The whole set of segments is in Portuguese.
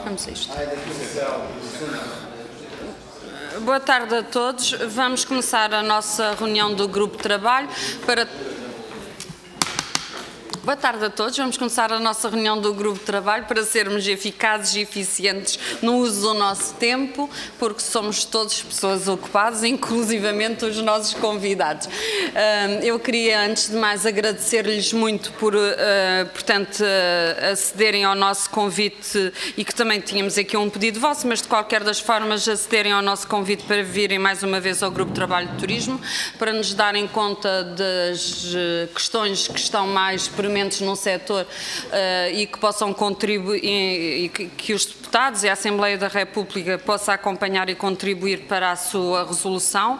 Vamos a isto. Boa tarde a todos. Vamos começar a nossa reunião do Grupo de Trabalho para... Boa tarde a todos. Vamos começar a nossa reunião do Grupo de Trabalho para sermos eficazes e eficientes no uso do nosso tempo, porque somos todos pessoas ocupadas, inclusivamente os nossos convidados. Eu queria, antes de mais, agradecer-lhes muito por, portanto, acederem ao nosso convite e que também tínhamos aqui um pedido vosso, mas de qualquer das formas acederem ao nosso convite para virem mais uma vez ao Grupo de Trabalho de Turismo, para nos darem conta das questões que estão mais prementes no setor e que possam contribuir e que os deputados e a Assembleia da República possam acompanhar e contribuir para a sua resolução.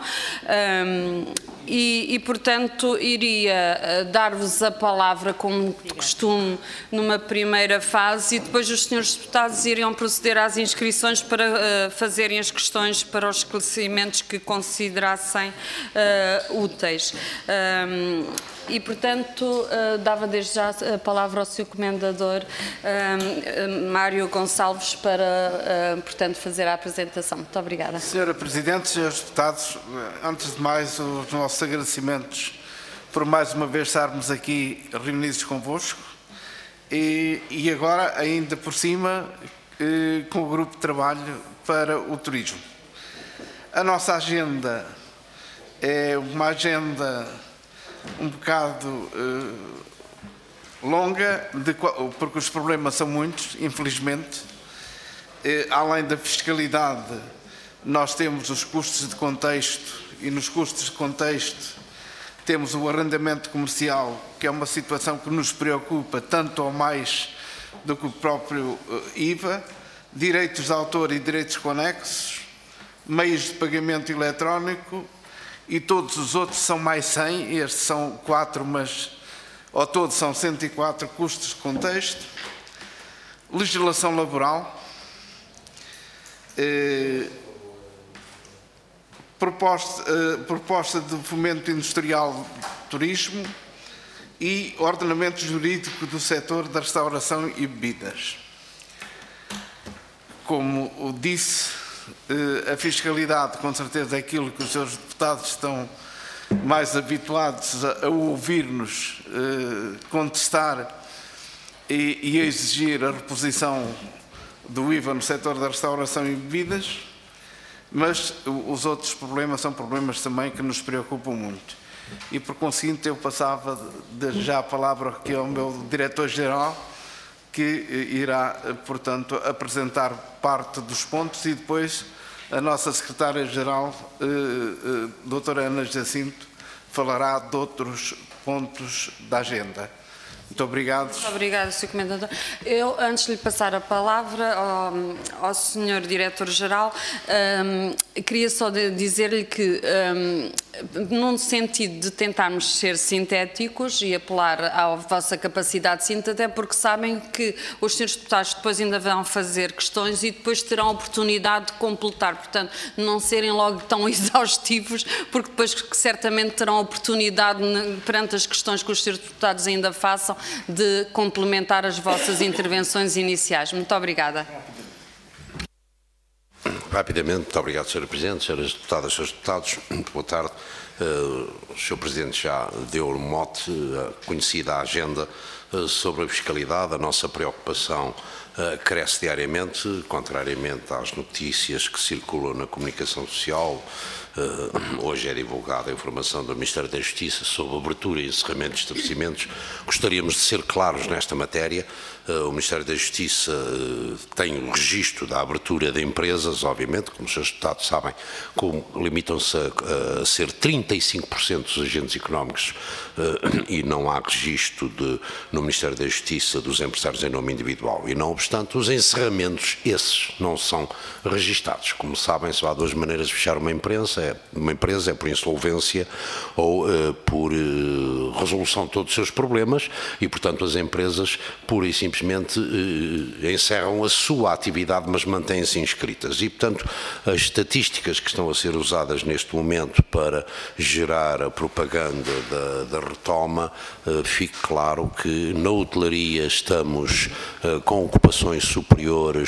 Portanto, iria dar-vos a palavra, como de costume, numa primeira fase, e depois os senhores deputados iriam proceder às inscrições para fazerem as questões para os esclarecimentos que considerassem úteis. Portanto, dava desde já a palavra ao Sr. Comendador Mário Gonçalves para, portanto, fazer a apresentação. Muito obrigada. Senhora Presidente, senhores deputados, antes de mais, os nossos agradecimentos por mais uma vez estarmos aqui reunidos convosco e agora, ainda por cima, com o Grupo de Trabalho para o Turismo. A nossa agenda é uma agenda um bocado longa, porque os problemas são muitos, infelizmente. Além da fiscalidade, nós temos os custos de contexto, e nos custos de contexto temos o arrendamento comercial, que é uma situação que nos preocupa tanto ou mais do que o próprio IVA, direitos de autor e direitos conexos, meios de pagamento eletrónico, e todos os outros são mais 100, estes são 4, mas ao todo são 104 custos de contexto. Legislação laboral, proposta de fomento industrial de turismo e ordenamento jurídico do setor da restauração e bebidas. Como disse, a fiscalidade, com certeza, é aquilo que os senhores deputados estão mais habituados a ouvir-nos contestar e a exigir a reposição do IVA no setor da restauração e bebidas, mas os outros problemas são problemas também que nos preocupam muito. E, por conseguinte, eu passava já a palavra aqui ao meu diretor-geral, que irá, portanto, apresentar parte dos pontos, e depois a nossa secretária-geral, doutora Ana Jacinto, falará de outros pontos da agenda. Muito obrigado. Muito obrigada, Sr. Comendador. Eu, antes de lhe passar a palavra ao Sr. Diretor-Geral, queria só dizer-lhe que, num sentido de tentarmos ser sintéticos e apelar à vossa capacidade de síntese, até porque sabem que os senhores deputados depois ainda vão fazer questões e depois terão a oportunidade de completar, portanto, não serem logo tão exaustivos, porque depois certamente terão a oportunidade, perante as questões que os senhores deputados ainda façam, de complementar as vossas intervenções iniciais. Muito obrigada. Rapidamente, muito obrigado, Sra. Presidente, Sras. Deputadas, Srs. Deputados, muito boa tarde. O Sr. Presidente já deu o mote, conhecida a agenda sobre a fiscalidade. A nossa preocupação cresce diariamente, contrariamente às notícias que circulam na comunicação social. Hoje é divulgada a informação do Ministério da Justiça sobre abertura e encerramento de estabelecimentos. Gostaríamos de ser claros nesta matéria. O Ministério da Justiça tem o registro da abertura de empresas, obviamente, como os senhores deputados sabem, limitam-se a ser 35% dos agentes económicos e não há registro no Ministério da Justiça dos empresários em nome individual. E não obstante, os encerramentos, esses, não são registados. Como sabem, só há duas maneiras de fechar uma empresa, é por insolvência ou por resolução de todos os seus problemas e, portanto, as empresas pura e simplesmente encerram a sua atividade, mas mantêm-se inscritas. E, portanto, as estatísticas que estão a ser usadas neste momento para gerar a propaganda da retoma, fique claro que na hotelaria estamos com ocupações superiores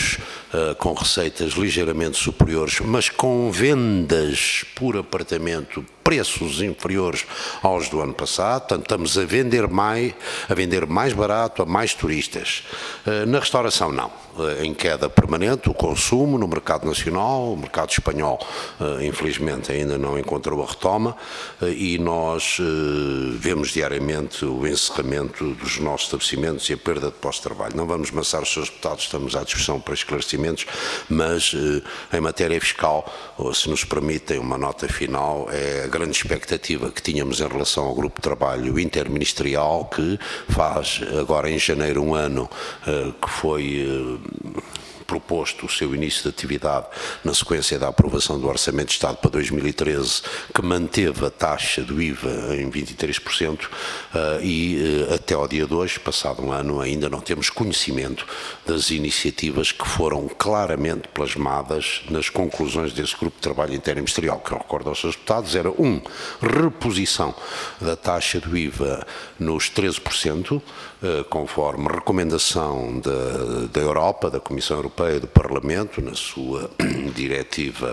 com receitas ligeiramente superiores, mas com vendas por apartamento, preços inferiores aos do ano passado. Portanto, estamos a vender mais barato a mais turistas. Na restauração, não. Em queda permanente, o consumo no mercado nacional, o mercado espanhol, infelizmente, ainda não encontrou a retoma, e nós vemos diariamente o encerramento dos nossos estabelecimentos e a perda de postos de trabalho. Não vamos maçar os seus deputados, estamos à disposição para esclarecimentos, mas em matéria fiscal, se nos permitem uma nota final, é a grande expectativa que tínhamos em relação ao grupo de trabalho interministerial, que faz agora em janeiro um ano que foi proposto o seu início de atividade na sequência da aprovação do Orçamento de Estado para 2013, que manteve a taxa do IVA em 23%, e até ao dia de hoje, passado um ano, ainda não temos conhecimento das iniciativas que foram claramente plasmadas nas conclusões desse grupo de trabalho interministerial, que eu recordo aos seus deputados, era reposição da taxa do IVA nos 13%, conforme recomendação da Europa, da Comissão Europeia e do Parlamento, na sua diretiva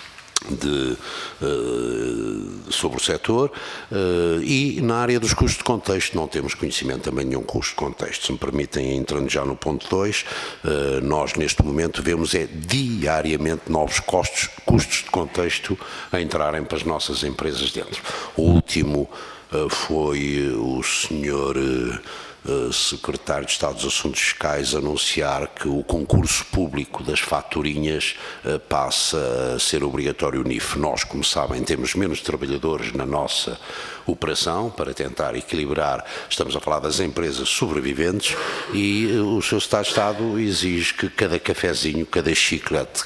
sobre o setor, e na área dos custos de contexto não temos conhecimento também de nenhum custo de contexto. Se me permitem, entrando já no ponto 2, nós neste momento vemos diariamente novos custos de contexto a entrarem para as nossas empresas dentro. O último foi o senhor Secretário de Estado dos Assuntos Fiscais anunciar que o concurso público das faturinhas passa a ser obrigatório NIF. Nós, como sabem, temos menos trabalhadores na nossa operação para tentar equilibrar. Estamos a falar das empresas sobreviventes, e o Sr. Secretário de Estado exige que cada cafezinho, cada chiclete,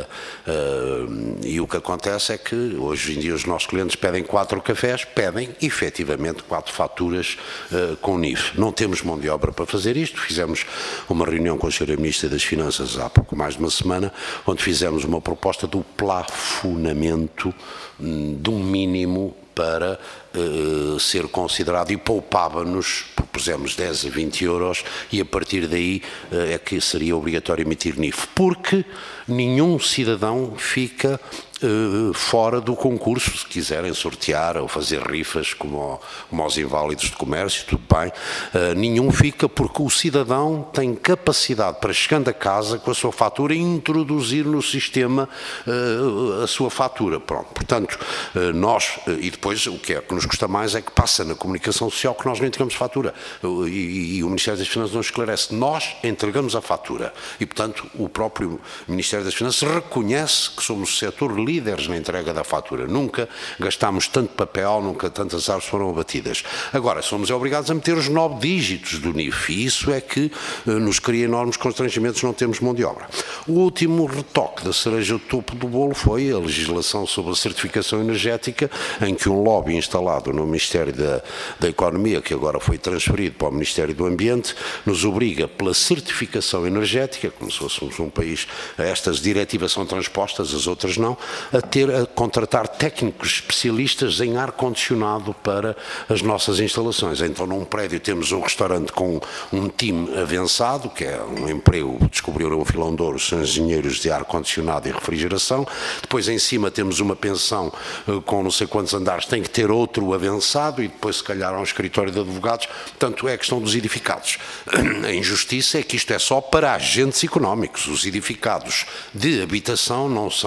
e o que acontece é que hoje em dia os nossos clientes pedem 4 cafés, pedem efetivamente 4 faturas com NIF. Não temos mão de obra para fazer isto. Fizemos uma reunião com a Sra. Ministra das Finanças há pouco mais de uma semana, onde fizemos uma proposta do plafonamento de um mínimo para ser considerado, e poupava-nos, propusemos 10 a 20 euros, e a partir daí é que seria obrigatório emitir NIF, porque nenhum cidadão fica fora do concurso. Se quiserem sortear ou fazer rifas como aos inválidos de comércio, tudo bem, nenhum fica, porque o cidadão tem capacidade para, chegando a casa com a sua fatura, introduzir no sistema a sua fatura. Pronto. Portanto, nós, e depois o que nos custa mais é que passa na comunicação social que nós não entregamos fatura, e o Ministério das Finanças não esclarece. Nós entregamos a fatura, e portanto o próprio Ministério das Finanças reconhece que somos o setor líderes na entrega da fatura. Nunca gastámos tanto papel, nunca tantas árvores foram abatidas. Agora, somos obrigados a meter os 9 dígitos do NIF, e isso é que nos cria enormes constrangimentos, não temos mão de obra. O último retoque da cereja do topo do bolo foi a legislação sobre a certificação energética, em que um lobby instalado no Ministério da Economia, que agora foi transferido para o Ministério do Ambiente, nos obriga, pela certificação energética, como se fôssemos um país, estas diretivas são transpostas, as outras não, a contratar técnicos especialistas em ar-condicionado para as nossas instalações. Então, num prédio temos um restaurante com um time avançado, que é um emprego, descobriram o Filão de Ouro, são engenheiros de ar-condicionado e refrigeração. Depois, em cima, temos uma pensão com não sei quantos andares, tem que ter outro avançado, e depois, se calhar, um escritório de advogados. Portanto, é a questão dos edificados. A injustiça é que isto é só para agentes económicos. Os edificados de habitação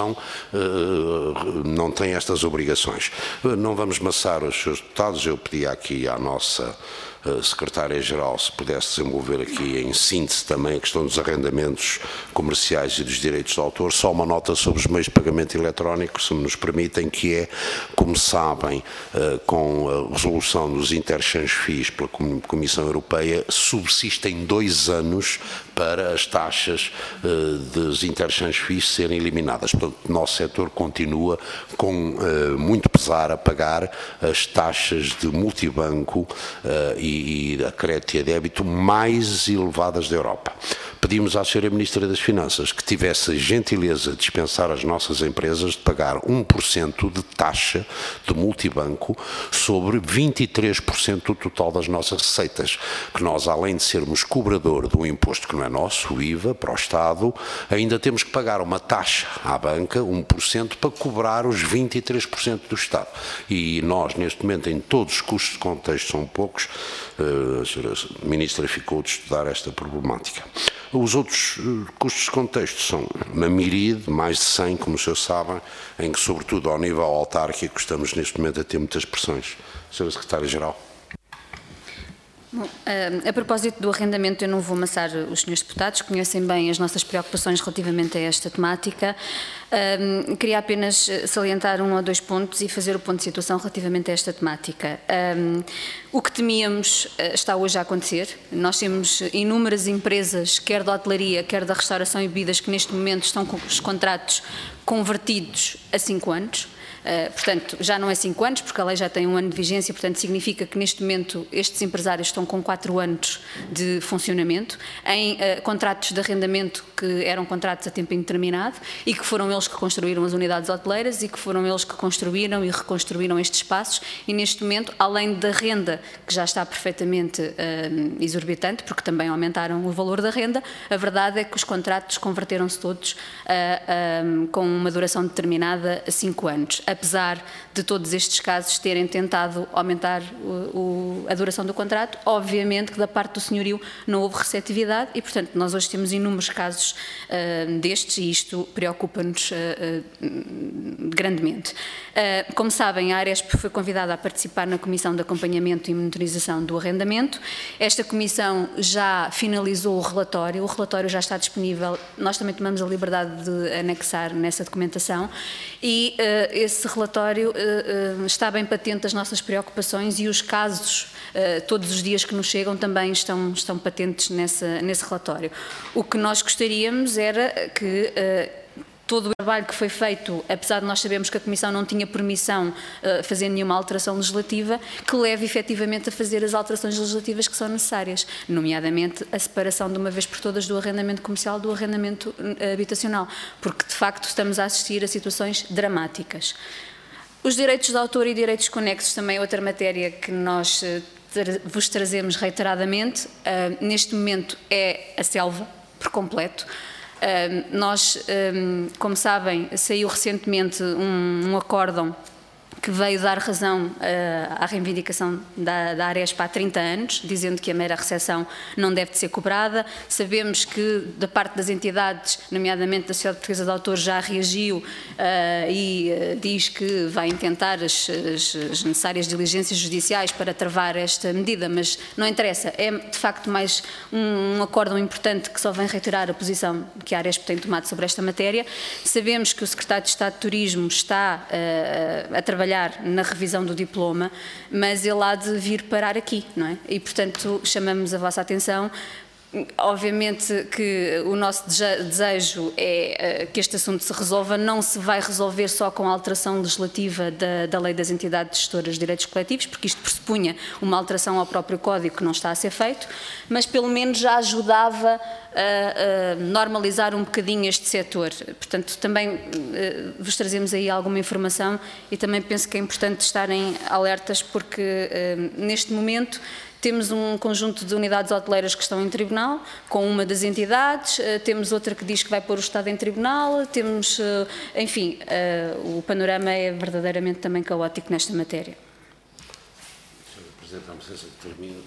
não têm estas obrigações. Não vamos maçar os seus deputados. Eu pedi aqui à nossa Secretária-Geral se pudesse desenvolver aqui em síntese também a questão dos arrendamentos comerciais e dos direitos de autor. Só uma nota sobre os meios de pagamento eletrónico, se me nos permitem, que é, como sabem, com a resolução dos interchange fees pela Comissão Europeia, subsistem 2 anos para as taxas dos interchange fees serem eliminadas. Portanto, o nosso setor continua com muito pesar a pagar as taxas de multibanco e a crédito e a débito mais elevadas da Europa. pedimos à Sra. Ministra das Finanças que tivesse a gentileza de dispensar as nossas empresas de pagar 1% de taxa de multibanco sobre 23% do total das nossas receitas, que nós, além de sermos cobrador de um imposto que não é nosso, o IVA, para o Estado, ainda temos que pagar uma taxa à banca, 1%, para cobrar os 23% do Estado. E nós, neste momento, em todos os custos de contexto, são poucos, a Sra. Ministra ficou de estudar esta problemática. Os outros custos de contexto são uma miríade, mais de 100, como os senhores sabem, em que, sobretudo ao nível autárquico, estamos neste momento a ter muitas pressões. Sra. Secretária-Geral. Bom, a propósito do arrendamento, eu não vou amassar os senhores deputados, conhecem bem as nossas preocupações relativamente a esta temática. Queria apenas salientar 1 ou 2 pontos e fazer o ponto de situação relativamente a esta temática. O que temíamos está hoje a acontecer. Nós temos inúmeras empresas, quer da hotelaria, quer da restauração e bebidas, que neste momento estão com os contratos convertidos a 5 anos. Portanto, já não é 5 anos, porque a lei já tem 1 ano de vigência, portanto, significa que neste momento estes empresários estão com 4 anos de funcionamento, em contratos de arrendamento que eram contratos a tempo indeterminado e que foram eles que construíram as unidades hoteleiras e que foram eles que construíram e reconstruíram estes espaços e neste momento, além da renda, que já está perfeitamente exorbitante, porque também aumentaram o valor da renda, a verdade é que os contratos converteram-se todos com uma duração determinada a 5 anos. Apesar de todos estes casos terem tentado aumentar a duração do contrato, obviamente que da parte do senhorio não houve receptividade e, portanto, nós hoje temos inúmeros casos destes e isto preocupa-nos grandemente. Como sabem, a Aresp foi convidada a participar na Comissão de Acompanhamento e Monitorização do Arrendamento. Esta comissão já finalizou o relatório já está disponível, nós também tomamos a liberdade de anexar nessa documentação e esse relatório está bem patente as nossas preocupações e os casos, todos os dias que nos chegam, também estão patentes nesse relatório. O que nós gostaríamos era que todo o trabalho que foi feito, apesar de nós sabermos que a Comissão não tinha permissão a fazer nenhuma alteração legislativa, que leve efetivamente a fazer as alterações legislativas que são necessárias, nomeadamente a separação de uma vez por todas do arrendamento comercial do arrendamento habitacional, porque de facto estamos a assistir a situações dramáticas. Os direitos de autor e direitos conexos também é outra matéria que nós vos trazemos reiteradamente. Neste momento é a selva, por completo. Nós, como sabem, saiu recentemente um acórdão que veio dar razão à reivindicação da Aresp há 30 anos, dizendo que a mera recepção não deve de ser cobrada. Sabemos que, da parte das entidades, nomeadamente da Sociedade Portuguesa de Autores, já reagiu e diz que vai intentar as necessárias diligências judiciais para travar esta medida, mas não interessa. É, de facto, mais um acórdão importante que só vem reiterar a posição que a Aresp tem tomado sobre esta matéria. Sabemos que o Secretário de Estado de Turismo está a trabalhar na revisão do diploma, mas ele há de vir parar aqui, não é? E, portanto, chamamos a vossa atenção. Obviamente que o nosso desejo é que este assunto se resolva, não se vai resolver só com a alteração legislativa da Lei das Entidades Gestoras de Direitos Coletivos, porque isto pressupunha uma alteração ao próprio Código que não está a ser feito, mas pelo menos já ajudava a normalizar um bocadinho este setor. Portanto, também vos trazemos aí alguma informação e também penso que é importante estarem alertas porque neste momento temos um conjunto de unidades hoteleiras que estão em tribunal, com uma das entidades, temos outra que diz que vai pôr o Estado em tribunal, temos, enfim, o panorama é verdadeiramente também caótico nesta matéria. Sr. Presidente, dá licença que termine.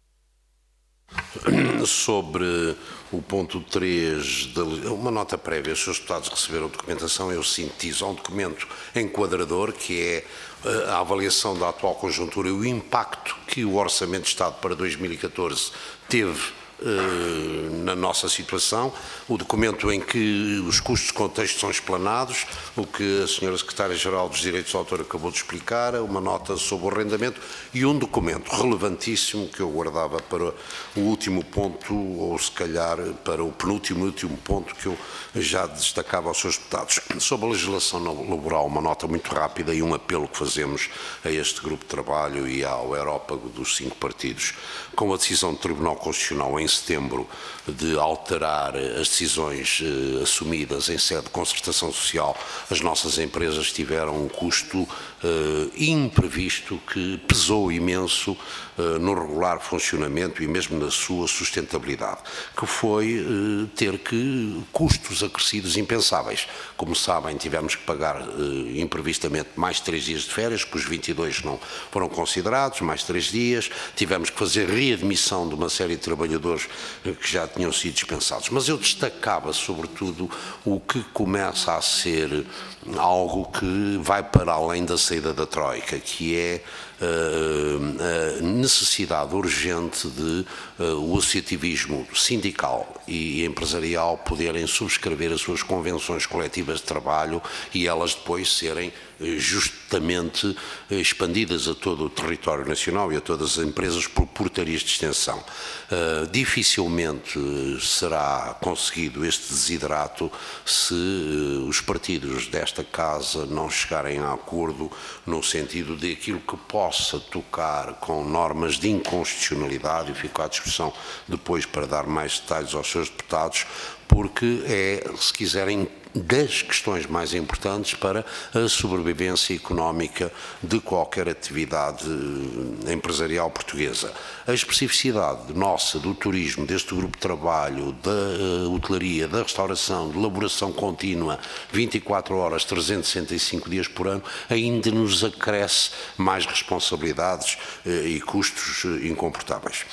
Sobre o ponto 3, uma nota prévia, os seus deputados receberam documentação, eu sintetizo, há um documento enquadrador que é a avaliação da atual conjuntura e o impacto que o Orçamento de Estado para 2014 teve na nossa situação, o documento em que os custos de contexto são explanados, o que a Sra. Secretária-Geral dos Direitos de Autor acabou de explicar, uma nota sobre o arrendamento e um documento relevantíssimo que eu guardava para o último ponto, ou se calhar para o penúltimo e último ponto que eu já destacava aos seus deputados. Sobre a legislação laboral, uma nota muito rápida e um apelo que fazemos a este grupo de trabalho e ao aerópago dos 5 partidos. Com a decisão do Tribunal Constitucional em em setembro de alterar as decisões assumidas em sede de concertação social, as nossas empresas tiveram um custo imprevisto que pesou imenso no regular funcionamento e mesmo na sua sustentabilidade, que foi ter que custos acrescidos impensáveis. Como sabem, tivemos que pagar imprevistamente mais 3 dias de férias, que os 22 não foram considerados, mais 3 dias, tivemos que fazer readmissão de uma série de trabalhadores que já tinham sido dispensados. Mas eu destacava, sobretudo, o que começa a ser algo que vai para além da saída da Troika, que é a necessidade urgente de o associativismo sindical e empresarial poderem subscrever as suas convenções coletivas de trabalho e elas depois serem justamente expandidas a todo o território nacional e a todas as empresas por portarias de extensão. Dificilmente será conseguido este desiderato se os partidos desta Casa não chegarem a acordo no sentido de aquilo que possa tocar com normas de inconstitucionalidade, e fico à disposição depois para dar mais detalhes aos seus deputados, porque é, se quiserem, das questões mais importantes para a sobrevivência económica de qualquer atividade empresarial portuguesa. A especificidade nossa do turismo, deste grupo de trabalho, da hotelaria, da restauração, de elaboração contínua, 24 horas, 365 dias por ano, ainda nos acresce mais responsabilidades e custos incomportáveis.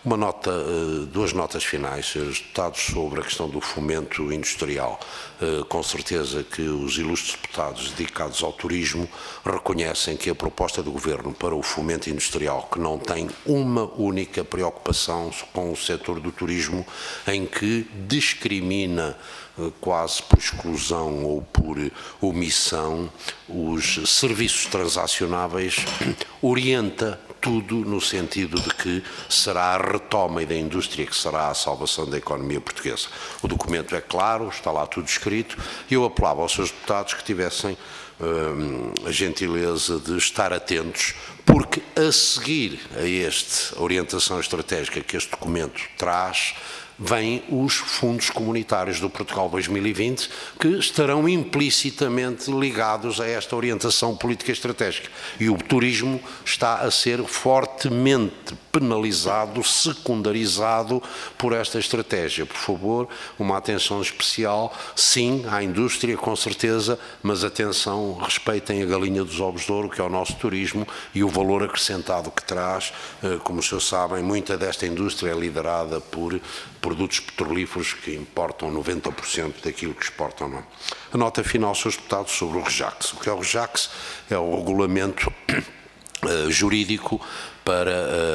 Duas notas finais, Srs. Deputados, sobre a questão do fomento industrial. Com certeza que os ilustres deputados dedicados ao turismo reconhecem que a proposta do Governo para o fomento industrial, que não tem uma única preocupação com o setor do turismo, em que discrimina quase por exclusão ou por omissão os serviços transacionáveis, orienta tudo no sentido de que será a retoma da indústria que será a salvação da economia portuguesa. O documento é claro, está lá tudo escrito, e eu apelava aos seus deputados que tivessem a gentileza de estar atentos, porque a seguir a esta orientação estratégica que este documento traz, vêm os fundos comunitários do Portugal 2020, que estarão implicitamente ligados a esta orientação política estratégica. E o turismo está a ser fortemente penalizado, secundarizado por esta estratégia. Por favor, uma atenção especial, sim, à indústria, com certeza, mas atenção, respeitem a galinha dos ovos de ouro, que é o nosso turismo, e o valor acrescentado que traz. Como os senhores sabem, muita desta indústria é liderada por produtos petrolíferos que importam 90% daquilo que exportam. Não. A nota final, Srs. Deputados, sobre o REJAX. O que é o REJAX? É o regulamento jurídico para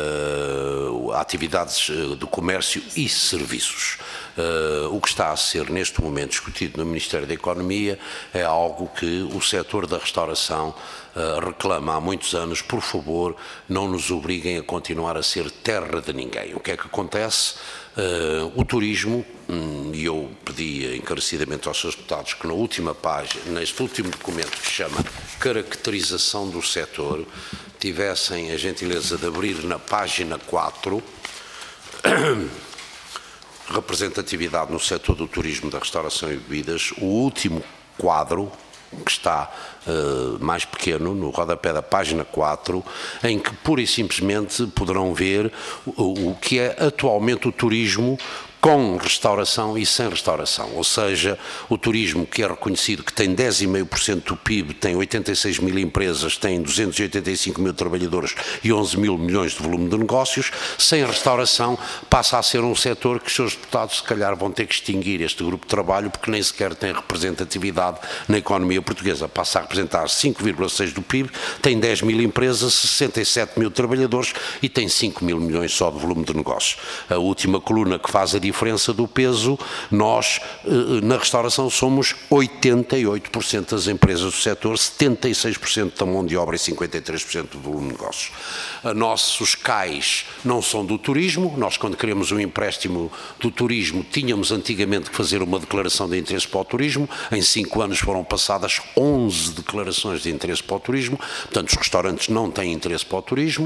atividades de comércio e serviços. O que está a ser neste momento discutido no Ministério da Economia é algo que o setor da restauração reclama há muitos anos. Por favor, não nos obriguem a continuar a ser terra de ninguém. O que é que acontece? O turismo, e eu pedi encarecidamente aos seus deputados que na última página, neste último documento que se chama Caracterização do Setor, tivessem a gentileza de abrir na página 4, representatividade no setor do turismo, da restauração e bebidas, o último quadro, que está mais pequeno, no rodapé da página 4, em que pura e simplesmente poderão ver o que é atualmente o turismo com restauração e sem restauração, ou seja, o turismo que é reconhecido que tem 10,5% do PIB, tem 86 mil empresas, tem 285 mil trabalhadores e 11 mil milhões de volume de negócios, sem restauração passa a ser um setor que os seus deputados se calhar vão ter que extinguir este grupo de trabalho porque nem sequer tem representatividade na economia portuguesa, passa a representar 5,6% do PIB, tem 10 mil empresas, 67 mil trabalhadores e tem 5 mil milhões só de volume de negócios. A última coluna que faz a diferença do peso, nós na restauração somos 88% das empresas do setor, 76% da mão de obra e 53% do volume de negócios. Nossos CAIs não são do turismo, nós quando queremos um empréstimo do turismo tínhamos antigamente que fazer uma declaração de interesse para o turismo, em 5 anos foram passadas 11 declarações de interesse para o turismo, portanto os restaurantes não têm interesse para o turismo,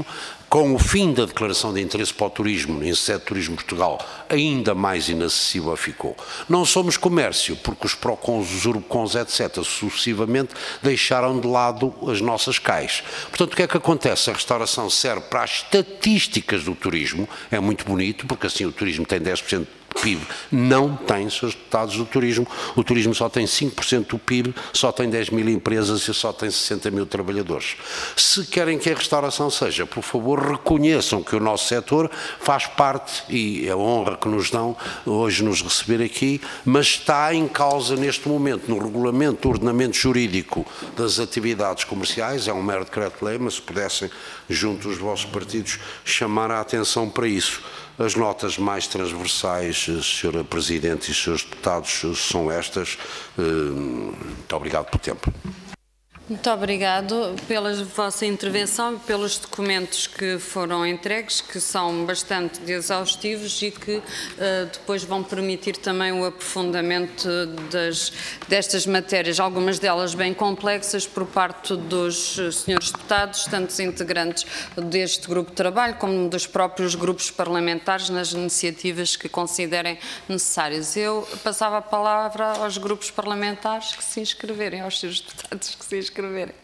com o fim da declaração de interesse para o turismo, em sede de Turismo Portugal, ainda mais inacessível ficou. Não somos comércio, porque os PROCONs, os URBCONs, etc., sucessivamente deixaram de lado as nossas CAIs. Portanto, o que é que acontece? A restauração serve para as estatísticas do turismo, é muito bonito, porque assim o turismo tem 10% do PIB, não tem seus deputados do turismo, o turismo só tem 5% do PIB, só tem 10 mil empresas e só tem 60 mil trabalhadores. Se querem que a restauração seja, por favor, reconheçam que o nosso setor faz parte, e é a honra que nos dão hoje nos receber aqui, mas está em causa neste momento no regulamento do ordenamento jurídico das atividades comerciais, é um mero decreto-lei, mas se pudessem, junto dos vossos partidos, chamar a atenção para isso. As notas mais transversais, Sra. Presidente e Srs. Deputados, são estas. Muito obrigado pelo tempo. Muito obrigado pela vossa intervenção e pelos documentos que foram entregues, que são bastante exaustivos e que depois vão permitir também o aprofundamento destas matérias, algumas delas bem complexas, por parte dos senhores deputados, tanto os integrantes deste grupo de trabalho como dos próprios grupos parlamentares, nas iniciativas que considerem necessárias. Eu passava a palavra aos grupos parlamentares que se inscreverem, aos senhores deputados que se inscreverem.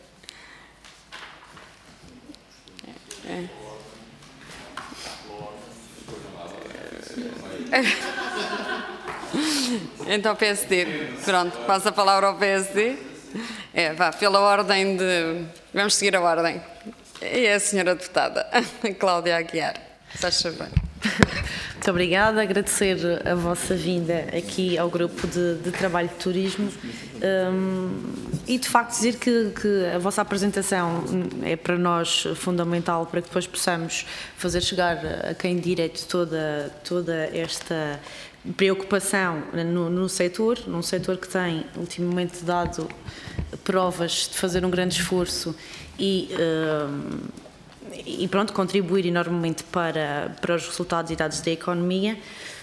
Então, PSD. Pronto, passo a palavra ao PSD. Vá, pela ordem de... Vamos seguir a ordem. E a senhora deputada, Cláudia Aguiar. Faz favor. Muito obrigada, agradecer a vossa vinda aqui ao Grupo de Trabalho de Turismo e de facto dizer que a vossa apresentação é para nós fundamental para que depois possamos fazer chegar a quem direito toda esta preocupação no setor, num setor que tem ultimamente dado provas de fazer um grande esforço e pronto, contribuir enormemente para os resultados e dados da economia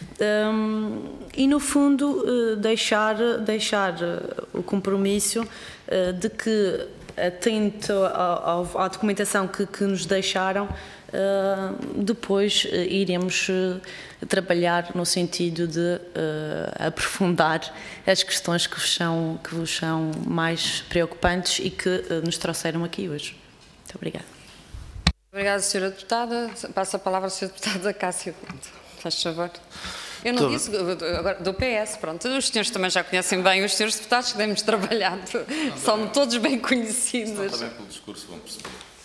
e no fundo deixar o compromisso de que, atento à documentação que nos deixaram, depois iremos trabalhar no sentido de aprofundar as questões que vos são mais preocupantes e que nos trouxeram aqui hoje. Muito obrigada. Obrigada, Sra. Deputada. Passo a palavra à Sra. Deputada Cássia. Faz favor. Eu não disse agora, do PS, pronto. Os senhores também já conhecem bem os senhores deputados que temos trabalhado. São todos bem conhecidos. Também pelo discurso vão perceber.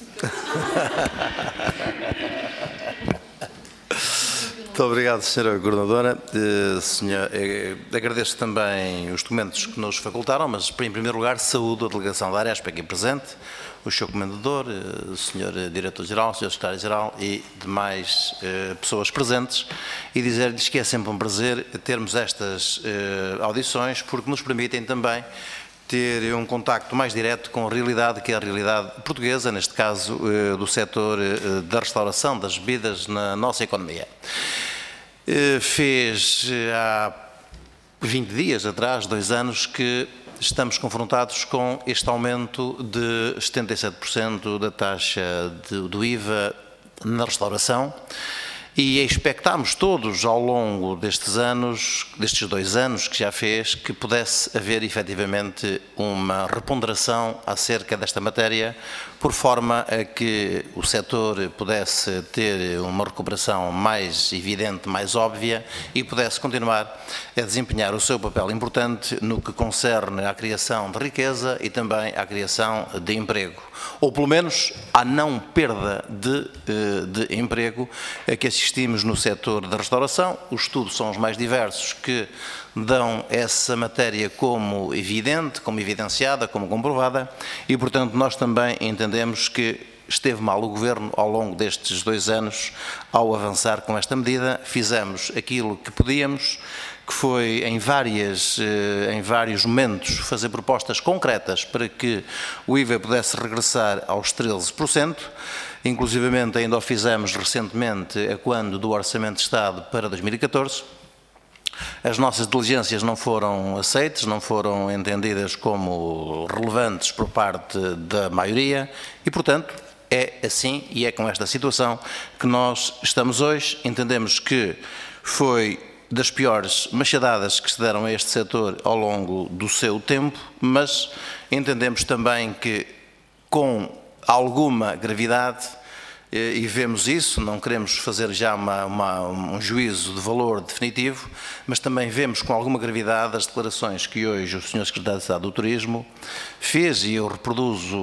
Muito obrigado, Sra. Coordenadora. Agradeço também os documentos que nos facultaram, mas, em primeiro lugar, saúdo a delegação da Aresp aqui presente, o Sr. Comendador, o Sr. Diretor-Geral, o Sr. Secretário-Geral e demais pessoas presentes, e dizer-lhes que é sempre um prazer termos estas audições, porque nos permitem também ter um contacto mais direto com a realidade, que é a realidade portuguesa, neste caso do setor da restauração, das bebidas na nossa economia. Fez há 20 dias atrás, 2 anos, que estamos confrontados com este aumento de 77% da taxa do IVA na restauração e expectámos todos ao longo destes 2 anos que já fez, que pudesse haver efetivamente uma reponderação acerca desta matéria, por forma a que o setor pudesse ter uma recuperação mais evidente, mais óbvia e pudesse continuar a desempenhar o seu papel importante no que concerne à criação de riqueza e também à criação de emprego, ou pelo menos à não perda de emprego a que assistimos no setor da restauração. Os estudos são os mais diversos que dão essa matéria como evidente, como evidenciada, como comprovada e, portanto, nós também entendemos que esteve mal o Governo ao longo destes 2 anos ao avançar com esta medida. Fizemos aquilo que podíamos, que foi em vários momentos fazer propostas concretas para que o IVA pudesse regressar aos 13%, inclusivamente ainda o fizemos recentemente a quando do Orçamento de Estado para 2014, As nossas diligências não foram aceitas, não foram entendidas como relevantes por parte da maioria e, portanto, é assim e é com esta situação que nós estamos hoje. Entendemos que foi das piores machadadas que se deram a este setor ao longo do seu tempo, mas entendemos também que com alguma gravidade, e vemos isso, não queremos fazer já um juízo de valor definitivo, mas também vemos com alguma gravidade as declarações que hoje o Sr. Secretário de Estado do Turismo fez, e eu reproduzo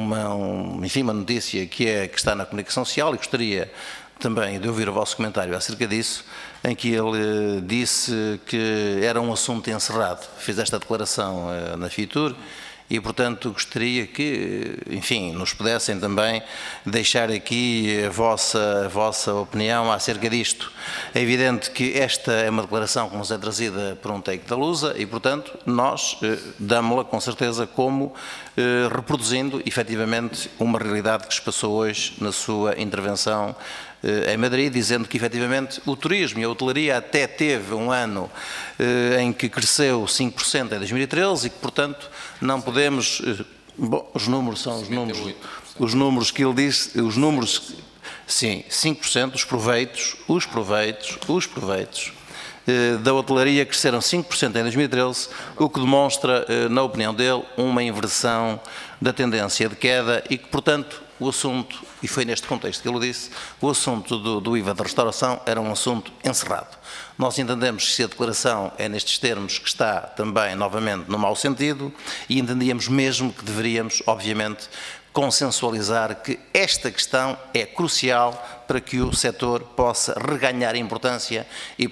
uma notícia que está na comunicação social, e gostaria também de ouvir o vosso comentário acerca disso, em que ele disse que era um assunto encerrado. Fez esta declaração na FITUR, e, portanto, gostaria que, enfim, nos pudessem também deixar aqui a vossa opinião acerca disto. É evidente que esta é uma declaração que nos é trazida por um take da Lusa e, portanto, nós damos-la com certeza como reproduzindo, efetivamente, uma realidade que se passou hoje na sua intervenção em Madrid, dizendo que, efetivamente, o turismo e a hotelaria até teve um ano em que cresceu 5% em 2013 e que, portanto, não podemos... Bom, os números são os números que ele disse, os números... Sim, 5%, os proveitos da hotelaria cresceram 5% em 2013, o que demonstra, na opinião dele, uma inversão da tendência de queda e que, portanto, o assunto, e foi neste contexto que ele disse, o assunto do IVA da restauração era um assunto encerrado. Nós entendemos que se a declaração é nestes termos que está também, novamente, no mau sentido, e entendíamos mesmo que deveríamos, obviamente, consensualizar que esta questão é crucial para que o setor possa reganhar importância e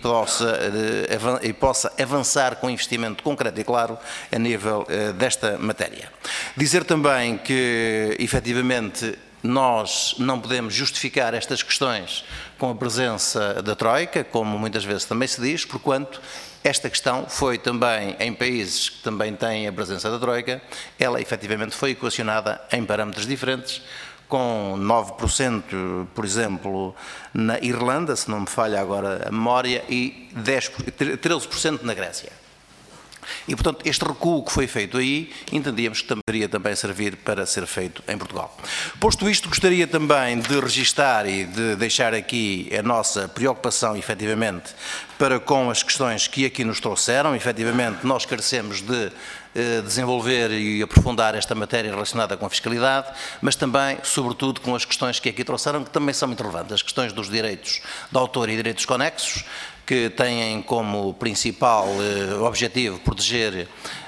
possa avançar com investimento concreto e claro a nível desta matéria. Dizer também que, efetivamente, nós não podemos justificar estas questões com a presença da Troika, como muitas vezes também se diz, porquanto esta questão foi também em países que também têm a presença da Troika, ela efetivamente foi equacionada em parâmetros diferentes, com 9%, por exemplo, na Irlanda, se não me falha agora a memória, e 13% na Grécia. E, portanto, este recuo que foi feito aí, entendíamos que deveria também servir para ser feito em Portugal. Posto isto, gostaria também de registar e de deixar aqui a nossa preocupação, efetivamente, para com as questões que aqui nos trouxeram. Efetivamente, nós carecemos de desenvolver e aprofundar esta matéria relacionada com a fiscalidade, mas também, sobretudo, com as questões que aqui trouxeram, que também são muito relevantes, as questões dos direitos de autor e direitos conexos, que têm como principal objetivo proteger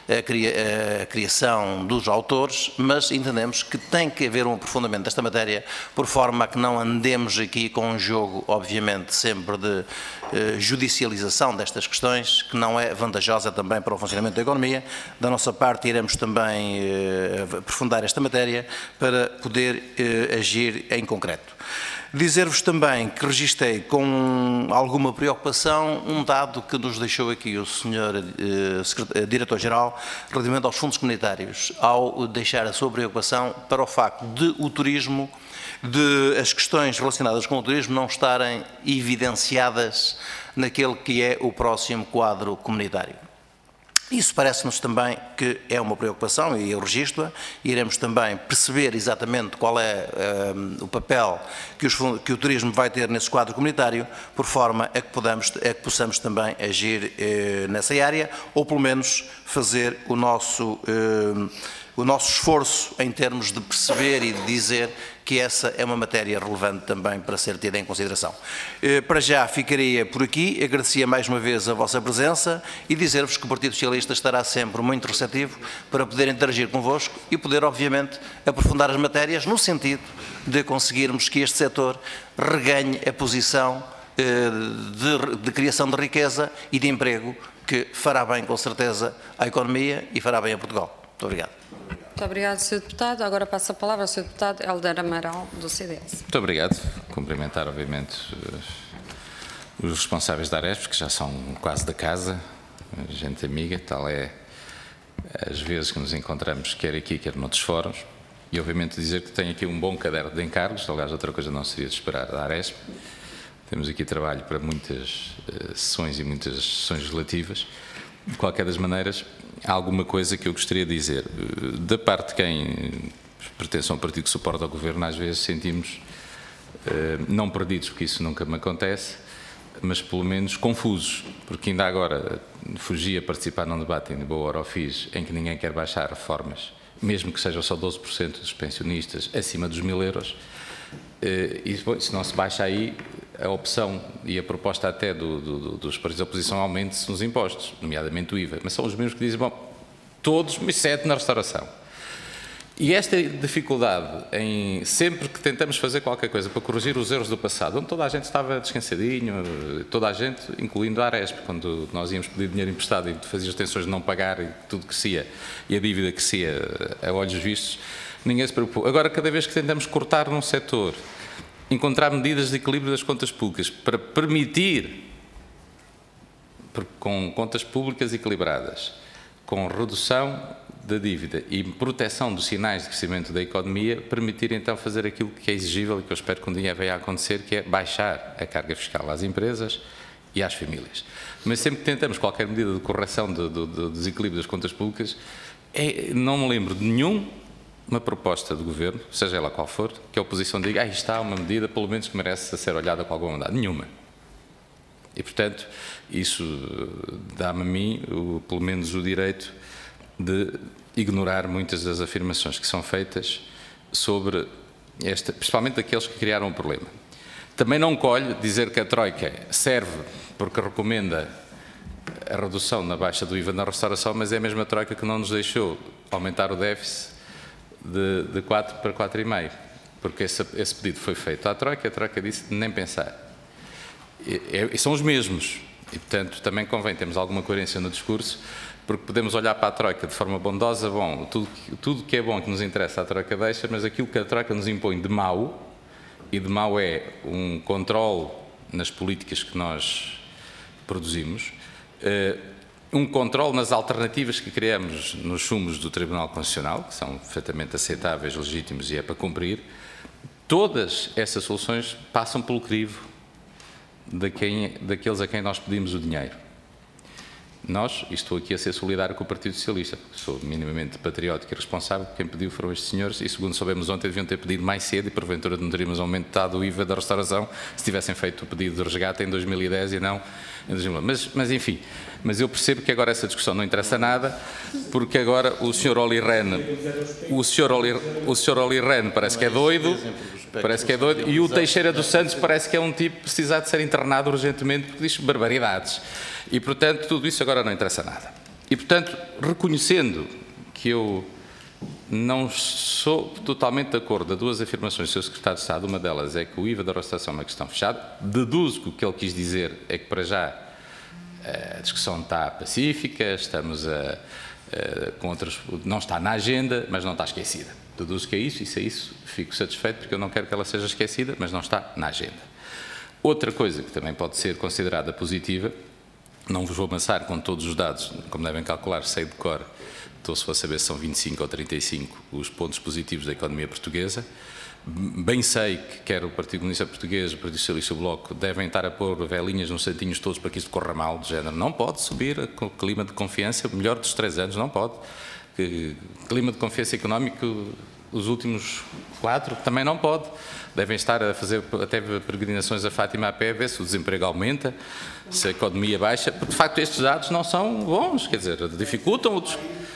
a criação dos autores, mas entendemos que tem que haver um aprofundamento desta matéria, por forma a que não andemos aqui com um jogo, obviamente, sempre de judicialização destas questões, que não é vantajosa também para o funcionamento da economia. Da nossa parte, iremos também aprofundar esta matéria para poder agir em concreto. Dizer-vos também que registrei com alguma preocupação um dado que nos deixou aqui o Sr. Diretor-Geral relativamente aos fundos comunitários, ao deixar a sua preocupação para o facto de o turismo, de as questões relacionadas com o turismo não estarem evidenciadas naquele que é o próximo quadro comunitário. Isso parece-nos também que é uma preocupação e eu registro-a. Iremos também perceber exatamente qual é o papel que o turismo vai ter nesse quadro comunitário, por forma a que possamos também agir nessa área, ou pelo menos fazer o nosso esforço em termos de perceber e de dizer que essa é uma matéria relevante também para ser tida em consideração. Para já ficaria por aqui, agradecia mais uma vez a vossa presença e dizer-vos que o Partido Socialista estará sempre muito receptivo para poder interagir convosco e poder, obviamente, aprofundar as matérias no sentido de conseguirmos que este setor reganhe a posição de criação de riqueza e de emprego que fará bem, com certeza, à economia e fará bem a Portugal. Muito obrigado. Muito obrigado, Sr. Deputado. Agora passo a palavra ao Sr. Deputado Helder Amaral, do CDS. Muito obrigado. Cumprimentar, obviamente, os responsáveis da Aresp, que já são quase da casa, gente amiga, tal é as vezes que nos encontramos, quer aqui, quer noutros fóruns, e obviamente dizer que tenho aqui um bom caderno de encargos, aliás, outra coisa não seria de esperar da Aresp. Temos aqui trabalho para muitas sessões e muitas sessões legislativas. De qualquer das maneiras, há alguma coisa que eu gostaria de dizer. Da parte de quem pertencem a um partido que suporta o Governo, às vezes sentimos, não perdidos, porque isso nunca me acontece, mas pelo menos confusos, porque ainda agora fugi a participar num debate, em boa hora o fiz, em que ninguém quer baixar reformas, mesmo que sejam só 12% dos pensionistas acima dos 1.000 euros, e se não se baixa aí, a opção e a proposta até dos partidos da oposição aumente-se nos impostos, nomeadamente o IVA, mas são os mesmos que dizem, bom, todos, exceto na restauração. E esta dificuldade em sempre que tentamos fazer qualquer coisa para corrigir os erros do passado, onde toda a gente estava descansadinho, toda a gente, incluindo a Aresp, quando nós íamos pedir dinheiro emprestado e fazia as tensões de não pagar e tudo crescia, e a dívida crescia a olhos vistos, ninguém se preocupou. Agora, cada vez que tentamos cortar num setor, encontrar medidas de equilíbrio das contas públicas para permitir, com contas públicas equilibradas, com redução da dívida e proteção dos sinais de crescimento da economia, permitir então fazer aquilo que é exigível e que eu espero que um dia venha a acontecer, que é baixar a carga fiscal às empresas e às famílias. Mas sempre que tentamos qualquer medida de correção do desequilíbrio das contas públicas, não me lembro de nenhuma proposta do Governo, seja ela qual for, que a oposição diga, aí está uma medida pelo menos que merece ser olhada com alguma bondade. Nenhuma. E, portanto, isso dá-me a mim, pelo menos, o direito de ignorar muitas das afirmações que são feitas sobre esta, principalmente daqueles que criaram o problema. Também não colhe dizer que a Troika serve porque recomenda a redução na baixa do IVA na restauração, mas é a mesma Troika que não nos deixou aumentar o déficit de 4 para 4,5, porque esse pedido foi feito à Troika, a Troika disse nem pensar. E são os mesmos, e portanto também convém termos alguma coerência no discurso, porque podemos olhar para a Troika de forma bondosa, bom, tudo que é bom que nos interessa a Troika deixa, mas aquilo que a Troika nos impõe de mau, e de mau é um controle nas políticas que nós produzimos, um controle nas alternativas que criamos nos sumos do Tribunal Constitucional, que são perfeitamente aceitáveis, legítimos e é para cumprir. Todas essas soluções passam pelo crivo daqueles a quem nós pedimos o dinheiro. Nós, e estou aqui a ser solidário com o Partido Socialista, sou minimamente patriótico e responsável, quem pediu foram estes senhores e, segundo soubemos ontem, deviam ter pedido mais cedo e, porventura, não teríamos aumentado o IVA da restauração se tivessem feito o pedido de resgate em 2010 e não em 2011. Mas enfim, mas eu percebo que agora essa discussão não interessa nada, porque agora o Sr. Olli Rehn parece que é doido, e o Teixeira dos Santos parece que é um tipo que precisa de ser internado urgentemente porque diz barbaridades. E, portanto, tudo isso agora não interessa nada. E, portanto, reconhecendo que eu não sou totalmente de acordo com duas afirmações do Sr. Secretário de Estado, uma delas é que o IVA da restauração é uma questão fechada, deduzo que o que ele quis dizer é que, para já, a discussão está pacífica, estamos com outras, não está na agenda, mas não está esquecida. Deduzo que é isso, e se é isso, fico satisfeito, porque eu não quero que ela seja esquecida, mas não está na agenda. Outra coisa que também pode ser considerada positiva, não vos vou amassar com todos os dados, como devem calcular, sei de cor, estou se for saber se são 25 ou 35 os pontos positivos da economia portuguesa. Bem sei que quer o Partido Comunista Português, o Partido Socialista e o Bloco devem estar a pôr velinhas nos santinhos todos para que isto corra mal, de género. Não pode subir com o clima de confiança, melhor dos 3 anos, não pode. Clima de confiança económico, os últimos 4, também não pode. Devem estar a fazer até peregrinações a Fátima a pé, ver se o desemprego aumenta, se a economia baixa, porque de facto estes dados não são bons, quer dizer, dificultam o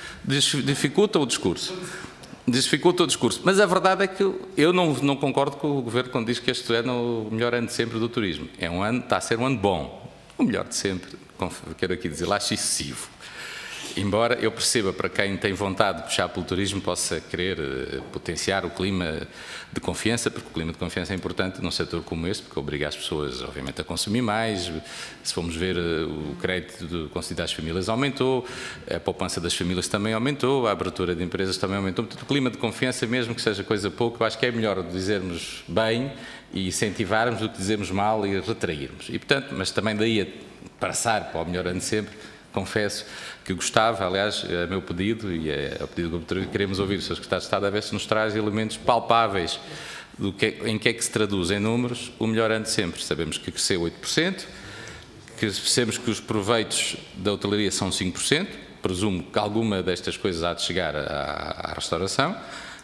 discurso. Dificulta o discurso. Mas a verdade é que eu não concordo com o Governo quando diz que este ano é o melhor ano de sempre do turismo. Está a ser um ano bom, o melhor de sempre, quero aqui dizer, acho excessivo. Embora eu perceba para quem tem vontade de puxar pelo turismo possa querer potenciar o clima de confiança, porque o clima de confiança é importante num setor como este, porque obriga as pessoas, obviamente, a consumir mais. Se formos ver, o crédito concedido às famílias aumentou, a poupança das famílias também aumentou, a abertura de empresas também aumentou. Portanto, o clima de confiança, mesmo que seja coisa pouco, eu acho que é melhor dizermos bem e incentivarmos do que dizermos mal e retrairmos. E, portanto, mas também daí a passar para o melhor ano de sempre, confesso que gostava, aliás, é meu pedido e é o pedido que queremos ouvir o Sr. Secretário de Estado, a ver se nos traz elementos palpáveis em que é que se traduz em números o melhor ano de sempre. Sabemos que cresceu 8%, que sabemos que os proveitos da hotelaria são 5%, presumo que alguma destas coisas há de chegar à restauração,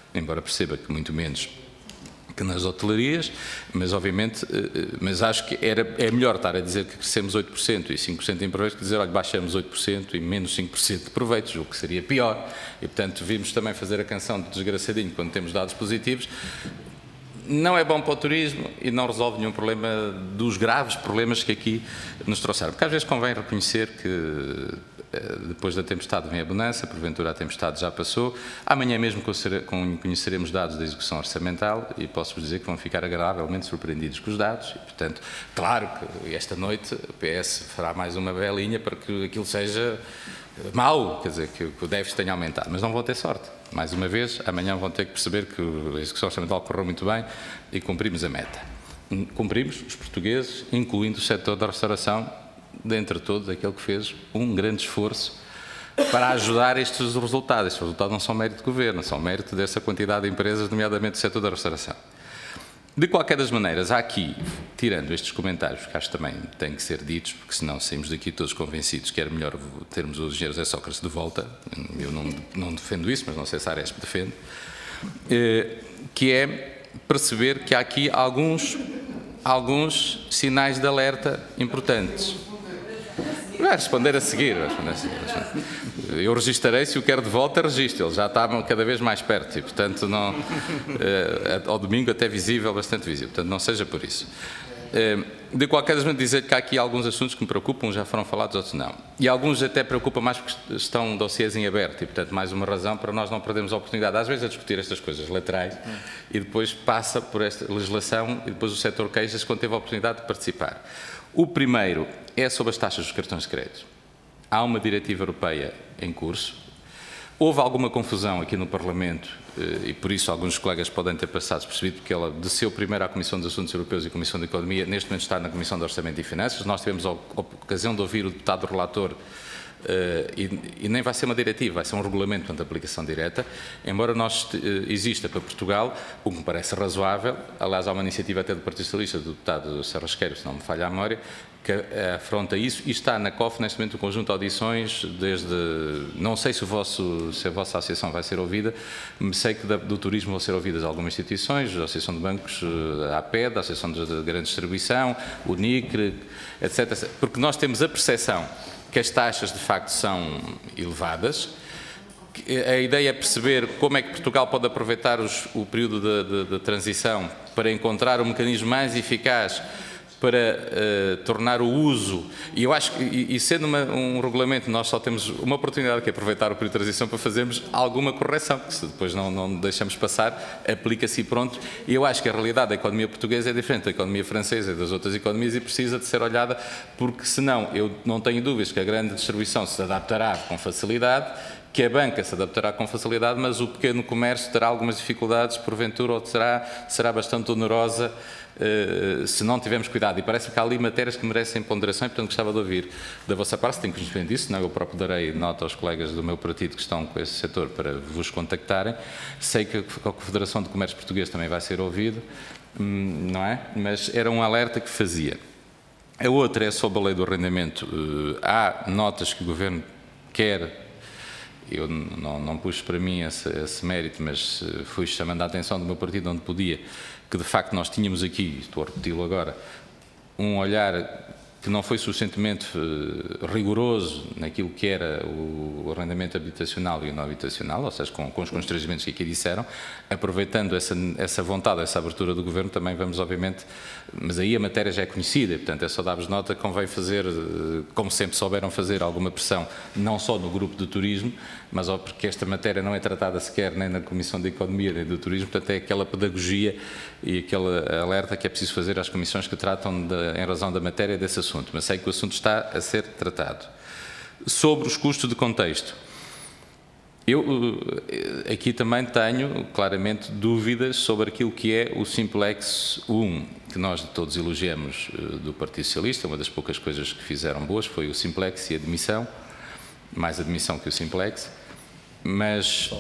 embora perceba que muito menos que nas hotelarias, mas obviamente, mas acho que é melhor estar a dizer que crescemos 8% e 5% em proveitos que dizer, olha, baixamos 8% e menos 5% de proveitos, o que seria pior. E, portanto, vimos também fazer a canção de desgraçadinho quando temos dados positivos. Não é bom para o turismo e não resolve nenhum problema dos graves problemas que aqui nos trouxeram. Porque às vezes convém reconhecer que depois da tempestade vem a bonança, porventura a tempestade já passou. Amanhã mesmo conheceremos dados da execução orçamental e posso-vos dizer que vão ficar agradavelmente surpreendidos com os dados. E, portanto, claro que esta noite o PS fará mais uma belinha para que aquilo seja mau, quer dizer, que o déficit tenha aumentado, mas não vão ter sorte. Mais uma vez, amanhã vão ter que perceber que a execução orçamental correu muito bem e cumprimos a meta. Cumprimos, os portugueses, incluindo o setor da restauração, dentre todos, aquele que fez um grande esforço para ajudar estes resultados. Estes resultados não são mérito do governo, são mérito dessa quantidade de empresas, nomeadamente do setor da restauração. De qualquer das maneiras, há aqui, tirando estes comentários, que acho que também têm que ser ditos, porque senão saímos daqui todos convencidos que era melhor termos os engenheiros José Sócrates de volta, eu não defendo isso, mas não sei se a Aresp defende, que é perceber que há aqui alguns sinais de alerta importantes. Vai responder a seguir. Eu registarei, se o quer de volta, registro. Eles já estavam cada vez mais perto e, portanto, não, ao domingo até visível, bastante visível. Portanto, não seja por isso. De qualquer maneira, dizer que há aqui alguns assuntos que me preocupam, já foram falados, outros não. E alguns até preocupam mais porque estão dossiês em aberto e, portanto, mais uma razão para nós não perdermos a oportunidade, às vezes, a discutir estas coisas laterais e depois passa por esta legislação e depois o setor queixa-se quando teve a oportunidade de participar. O primeiro é sobre as taxas dos cartões de crédito. Há uma diretiva europeia em curso. Houve alguma confusão aqui no Parlamento e por isso alguns colegas podem ter passado despercebido, porque ela desceu primeiro à Comissão dos Assuntos Europeus e Comissão de Economia, neste momento está na Comissão de Orçamento e Finanças. Nós tivemos a ocasião de ouvir o deputado relator e nem vai ser uma diretiva, vai ser um regulamento de aplicação direta, embora exista para Portugal, o que me parece razoável. Aliás, há uma iniciativa até do Partido Socialista, do deputado Sarrasqueiro, se não me falha a memória, que afronta isso e está na COF neste momento um conjunto de audições, não sei se a vossa associação vai ser ouvida, sei que do turismo vão ser ouvidas algumas instituições, a Associação de Bancos, a APED, a Associação de Grande Distribuição, o NICRE, etc. Porque nós temos a percepção que as taxas de facto são elevadas. A ideia é perceber como é que Portugal pode aproveitar o período de transição para encontrar um mecanismo mais eficaz para tornar o uso, e eu acho que, e sendo um regulamento, nós só temos uma oportunidade, que é aproveitar o período de transição para fazermos alguma correção, que se depois não deixamos passar, aplica-se e pronto. E eu acho que a realidade da economia portuguesa é diferente da economia francesa e das outras economias e precisa de ser olhada, porque senão eu não tenho dúvidas que a grande distribuição se adaptará com facilidade, que a banca se adaptará com facilidade, mas o pequeno comércio terá algumas dificuldades, porventura, ou será bastante onerosa se não tivermos cuidado. E parece que há ali matérias que merecem ponderação e, portanto, gostava de ouvir da vossa parte, se tem conhecimento disso, não? Eu próprio darei nota aos colegas do meu partido que estão com esse setor para vos contactarem. Sei que a Confederação de Comércio Português também vai ser ouvido, não é? Mas era um alerta que fazia. A outra é sobre a lei do arrendamento. Há notas que o Governo quer. Eu não puxo para mim esse mérito, mas fui chamando a atenção do meu partido onde podia, que de facto nós tínhamos aqui, estou a repeti-lo agora, um olhar que não foi suficientemente rigoroso naquilo que era o arrendamento habitacional e o não habitacional, ou seja, com os constrangimentos que aqui disseram, aproveitando essa vontade, essa abertura do Governo, também vamos, obviamente, mas aí a matéria já é conhecida, portanto é só dar-vos nota que convém fazer, como sempre souberam fazer, alguma pressão, não só no grupo de turismo, mas porque esta matéria não é tratada sequer nem na Comissão de Economia nem do Turismo, portanto é aquela pedagogia e aquele alerta que é preciso fazer às comissões que tratam, em razão da matéria, desse assunto. Mas sei que o assunto está a ser tratado. Sobre os custos de contexto, eu aqui também tenho claramente dúvidas sobre aquilo que é o Simplex 1, que nós todos elogiamos do Partido Socialista. Uma das poucas coisas que fizeram boas foi o Simplex e a admissão, mais admissão que o Simplex, mas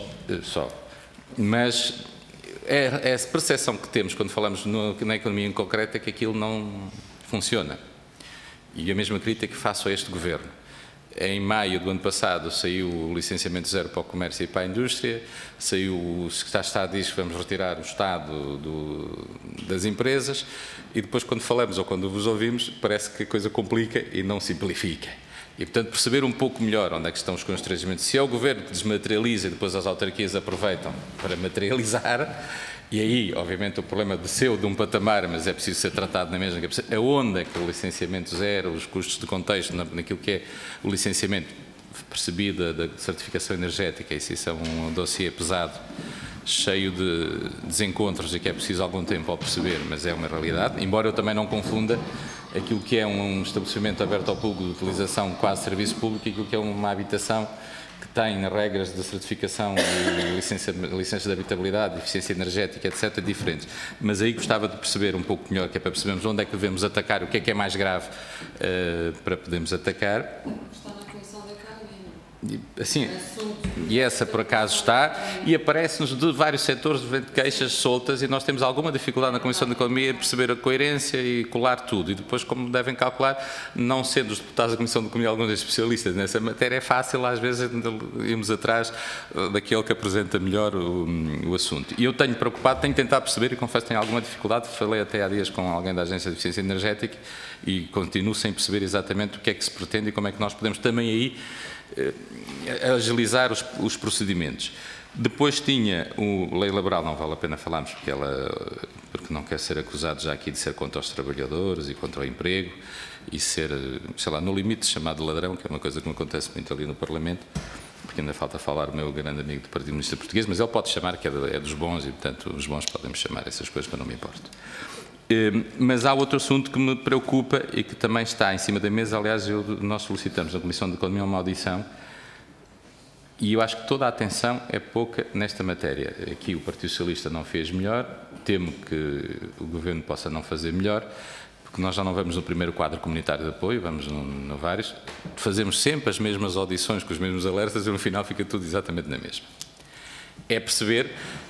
é a percepção que temos quando falamos na economia em concreto é que aquilo não funciona. E a mesma crítica que faço a este Governo. Em maio do ano passado saiu o licenciamento zero para o comércio e para a indústria, saiu o secretário de Estado diz que vamos retirar o Estado das empresas e depois quando falamos ou quando vos ouvimos parece que a coisa complica e não simplifica. E, portanto, perceber um pouco melhor onde é que estão os constrangimentos. Se é o Governo que desmaterializa e depois as autarquias aproveitam para materializar, e aí, obviamente, o problema desceu de um patamar, mas é preciso ser tratado na mesma cabeça. Aonde é que o licenciamento zero, os custos de contexto, naquilo que é o licenciamento percebido da certificação energética, isso é um dossiê pesado, cheio de desencontros e que é preciso algum tempo ao perceber, mas é uma realidade, embora eu também não confunda aquilo que é um estabelecimento aberto ao público de utilização quase serviço público e aquilo que é uma habitação que tem regras de certificação e licença de habitabilidade, de eficiência energética, etc., diferentes. Mas aí gostava de perceber um pouco melhor, que é para percebermos onde é que devemos atacar, o que é mais grave para podermos atacar. Assim, e essa por acaso está, e aparece-nos de vários setores de queixas soltas e nós temos alguma dificuldade na Comissão de Economia em perceber a coerência e colar tudo. E depois, como devem calcular, não sendo os deputados da Comissão de Economia alguns especialistas nessa matéria, é fácil às vezes irmos atrás daquele que apresenta melhor o assunto. E eu tenho preocupado, tenho tentado perceber e confesso que tenho alguma dificuldade, falei até há dias com alguém da Agência de Eficiência Energética e continuo sem perceber exatamente o que é que se pretende e como é que nós podemos também aí agilizar os procedimentos. Depois tinha o lei laboral, não vale a pena falarmos porque não quer ser acusado já aqui de ser contra os trabalhadores e contra o emprego e ser, sei lá, no limite chamado ladrão, que é uma coisa que me acontece muito ali no Parlamento, porque ainda falta falar o meu grande amigo do Partido Comunista Português, mas ele pode chamar que é dos bons e, portanto, os bons podem-me chamar essas coisas que eu não me importo. Mas há outro assunto que me preocupa e que também está em cima da mesa. Aliás, nós solicitamos na Comissão de Economia uma audição e eu acho que toda a atenção é pouca nesta matéria. Aqui o Partido Socialista não fez melhor, temo que o Governo possa não fazer melhor, porque nós já não vamos no primeiro quadro comunitário de apoio, vamos no vários, fazemos sempre as mesmas audições com os mesmos alertas e no final fica tudo exatamente na mesma. É perceber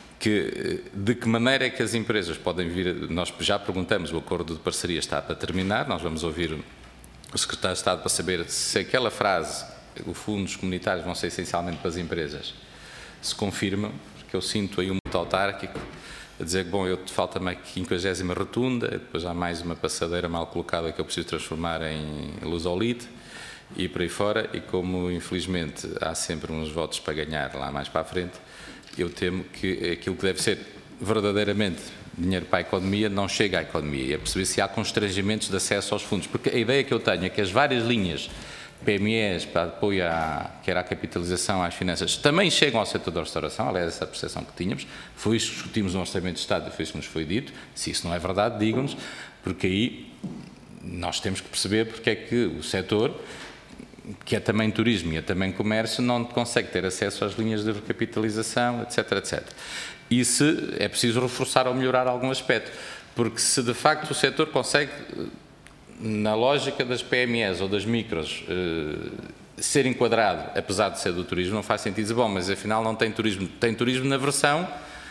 de que maneira é que as empresas podem vir, nós já perguntamos, o acordo de parceria está para terminar, nós vamos ouvir o Secretário de Estado para saber se aquela frase, os fundos comunitários vão ser essencialmente para as empresas, se confirmam, porque eu sinto aí um muito autárquico, a dizer que, bom, falta-me a 50ª rotunda, depois há mais uma passadeira mal colocada que eu preciso transformar em luzolite, e por aí fora, e como infelizmente há sempre uns votos para ganhar lá mais para a frente, eu temo que aquilo que deve ser verdadeiramente dinheiro para a economia não chega à economia. E é perceber se há constrangimentos de acesso aos fundos. Porque a ideia que eu tenho é que as várias linhas PMEs para apoio quer à capitalização, às finanças, também chegam ao setor da restauração. Aliás, essa percepção que tínhamos. Foi isso que discutimos no Orçamento de Estado e foi isso que nos foi dito. Se isso não é verdade, digam-nos, porque aí nós temos que perceber porque é que o setor, que é também turismo e é também comércio, não consegue ter acesso às linhas de recapitalização, etc, etc. E se é preciso reforçar ou melhorar algum aspecto, porque se de facto o setor consegue, na lógica das PMEs ou das micros, ser enquadrado, apesar de ser do turismo, não faz sentido dizer, bom, mas afinal não tem turismo na versão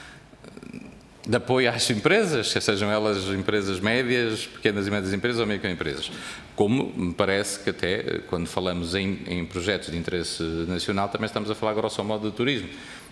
de apoio às empresas, sejam elas empresas médias, pequenas e médias empresas ou microempresas. Como me parece que até, quando falamos em projetos de interesse nacional, também estamos a falar grosso modo de turismo.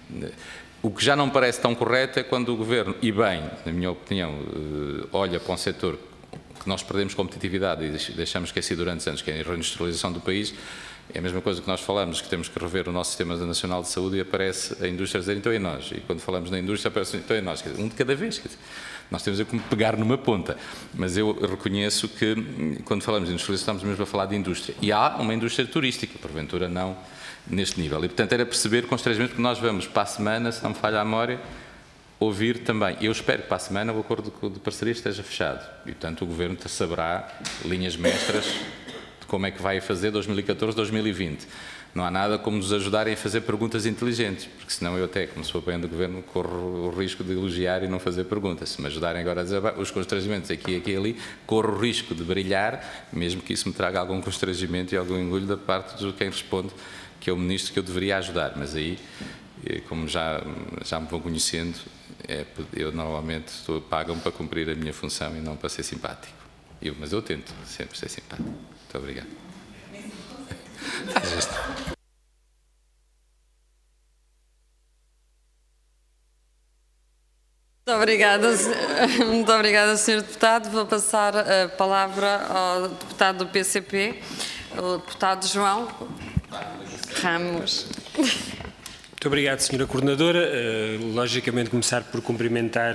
O que já não parece tão correto é quando o Governo, e bem, na minha opinião, olha para um setor que nós perdemos competitividade e deixamos esquecido durante anos, que é a reindustrialização do país. É a mesma coisa que nós falamos, que temos que rever o nosso Sistema Nacional de Saúde e aparece a indústria a dizer, então é nós. E quando falamos na indústria aparece, então é nós. Quer dizer, um de cada vez. Quer dizer, nós temos que pegar numa ponta. Mas eu reconheço que, quando falamos de industrialização, estamos mesmo a falar de indústria. E há uma indústria turística, porventura não neste nível. E, portanto, era perceber constrangimentos, porque nós vamos para a semana, se não me falha a memória, ouvir também. Eu espero que para a semana o acordo de parceria esteja fechado. E, portanto, o Governo saberá linhas mestras como é que vai fazer 2014, 2020. Não há nada como nos ajudarem a fazer perguntas inteligentes, porque senão eu até, como sou apoiante do Governo, corro o risco de elogiar e não fazer perguntas. Se me ajudarem agora a dizer os constrangimentos aqui e ali, corro o risco de brilhar, mesmo que isso me traga algum constrangimento e algum engulho da parte de quem responde, que é o Ministro que eu deveria ajudar. Mas aí, como já me vão conhecendo, eu normalmente pagam para cumprir a minha função e não para ser simpático. Mas eu tento sempre ser simpático. Muito obrigado. Muito obrigada, Sr. Deputado. Vou passar a palavra ao deputado do PCP, o deputado João Ramos. Muito obrigado, Sra. Coordenadora. Logicamente, começar por cumprimentar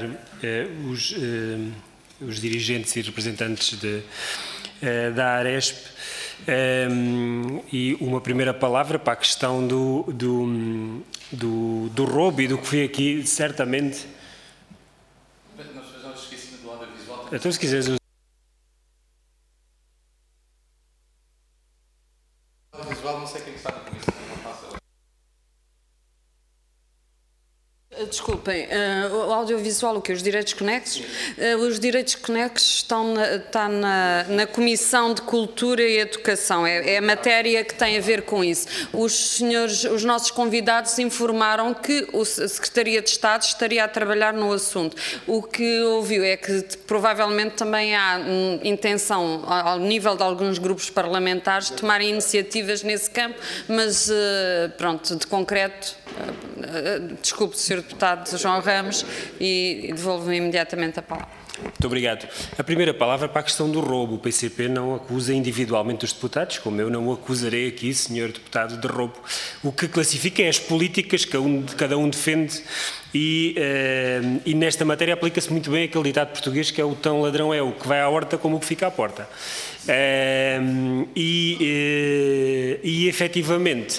os dirigentes e representantes da Aresp. E uma primeira palavra para a questão do roubo e do que foi aqui, certamente. Nós fazemos esquecimento do audiovisual. Então, se quiseres. O audiovisual, não sei quem está na comissão, não passa. Desculpem, o audiovisual, o quê? Os direitos conexos? Os direitos conexos estão na Comissão de Cultura e Educação, é a matéria que tem a ver com isso. Os nossos convidados informaram que a Secretaria de Estado estaria a trabalhar no assunto. O que ouviu é que provavelmente também há intenção, ao nível de alguns grupos parlamentares, de tomarem iniciativas nesse campo, mas pronto, de concreto, desculpe, Sr. Deputado João Ramos, e devolvo imediatamente a palavra. Muito obrigado. A primeira palavra para a questão do roubo. O PCP não acusa individualmente os deputados, como eu não o acusarei aqui, Sr. Deputado, de roubo. O que classifica é as políticas que cada um defende e nesta matéria aplica-se muito bem aquele ditado português que é o tão ladrão é o que vai à horta como o que fica à porta. Efetivamente,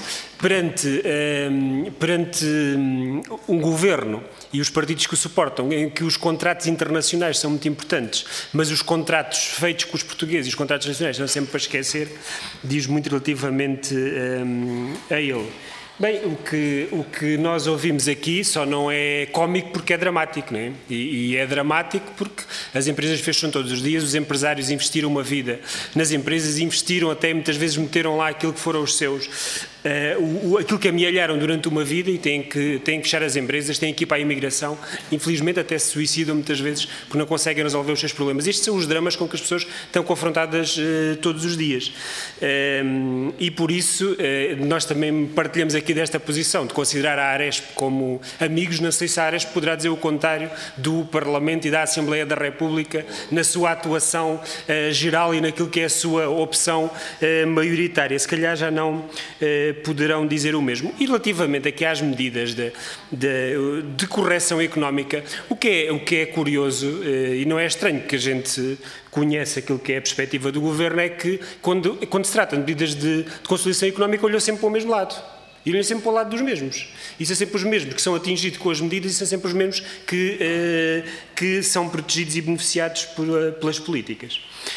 perante um governo e os partidos que o suportam, em que os contratos internacionais são muito importantes, mas os contratos feitos com os portugueses e os contratos nacionais são sempre para esquecer, diz muito relativamente a ele. Bem, o que nós ouvimos aqui só não é cómico porque é dramático, não é? E é dramático porque as empresas fecham todos os dias, os empresários investiram uma vida nas empresas, investiram até muitas vezes meteram lá aquilo que foram os seus, aquilo que amealharam durante uma vida e têm que fechar as empresas, têm que ir para a imigração, infelizmente até se suicidam muitas vezes porque não conseguem resolver os seus problemas. Estes são os dramas com que as pessoas estão confrontadas todos os dias. E por isso nós também partilhamos aqui desta posição de considerar a Aresp como amigos. Não sei se a Aresp poderá dizer o contrário do Parlamento e da Assembleia da República na sua atuação geral e naquilo que é a sua opção maioritária. Se calhar já não poderão dizer o mesmo. E relativamente aqui às medidas de correção económica, o que é curioso, e não é estranho que a gente conhece aquilo que é a perspectiva do Governo, é que quando se trata de medidas de consolidação económica, olhou sempre para o mesmo lado. E olham sempre para o lado dos mesmos. E são sempre os mesmos que são atingidos com as medidas e são sempre os mesmos que são protegidos e beneficiados pelas políticas.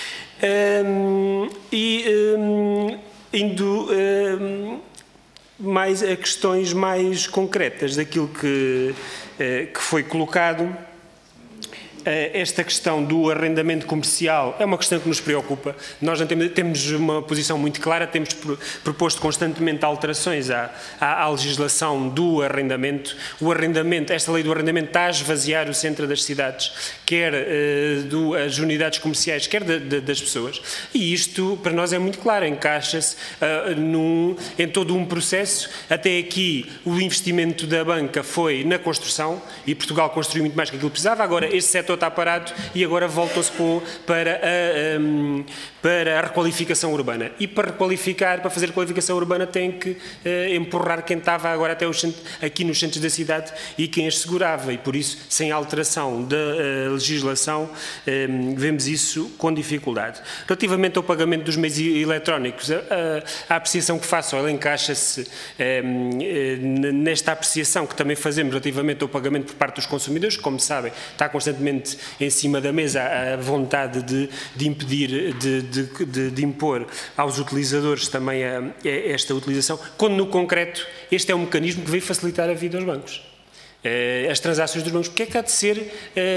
Indo mais a questões mais concretas daquilo que foi colocado, esta questão do arrendamento comercial é uma questão que nos preocupa. Nós não temos uma posição muito clara, temos proposto constantemente alterações à legislação do arrendamento. Esta lei do arrendamento está a esvaziar o centro das cidades, quer das unidades comerciais, quer das pessoas. E isto, para nós, é muito claro, encaixa-se em todo um processo. Até aqui, o investimento da banca foi na construção, e Portugal construiu muito mais que aquilo que precisava. Agora, este setor está parado e agora voltam-se para a requalificação urbana. E para fazer requalificação urbana tem que empurrar quem estava agora até aqui nos centros da cidade e quem as segurava. E por isso, sem alteração da legislação, vemos isso com dificuldade. Relativamente ao pagamento dos meios eletrónicos, a apreciação que faço, ela encaixa-se nesta apreciação que também fazemos relativamente ao pagamento por parte dos consumidores. Como sabem, está constantemente em cima da mesa a vontade de impedir, de impor aos utilizadores também esta utilização, quando no concreto este é um mecanismo que veio facilitar a vida aos bancos. As transações dos bancos, porque é que há de ser,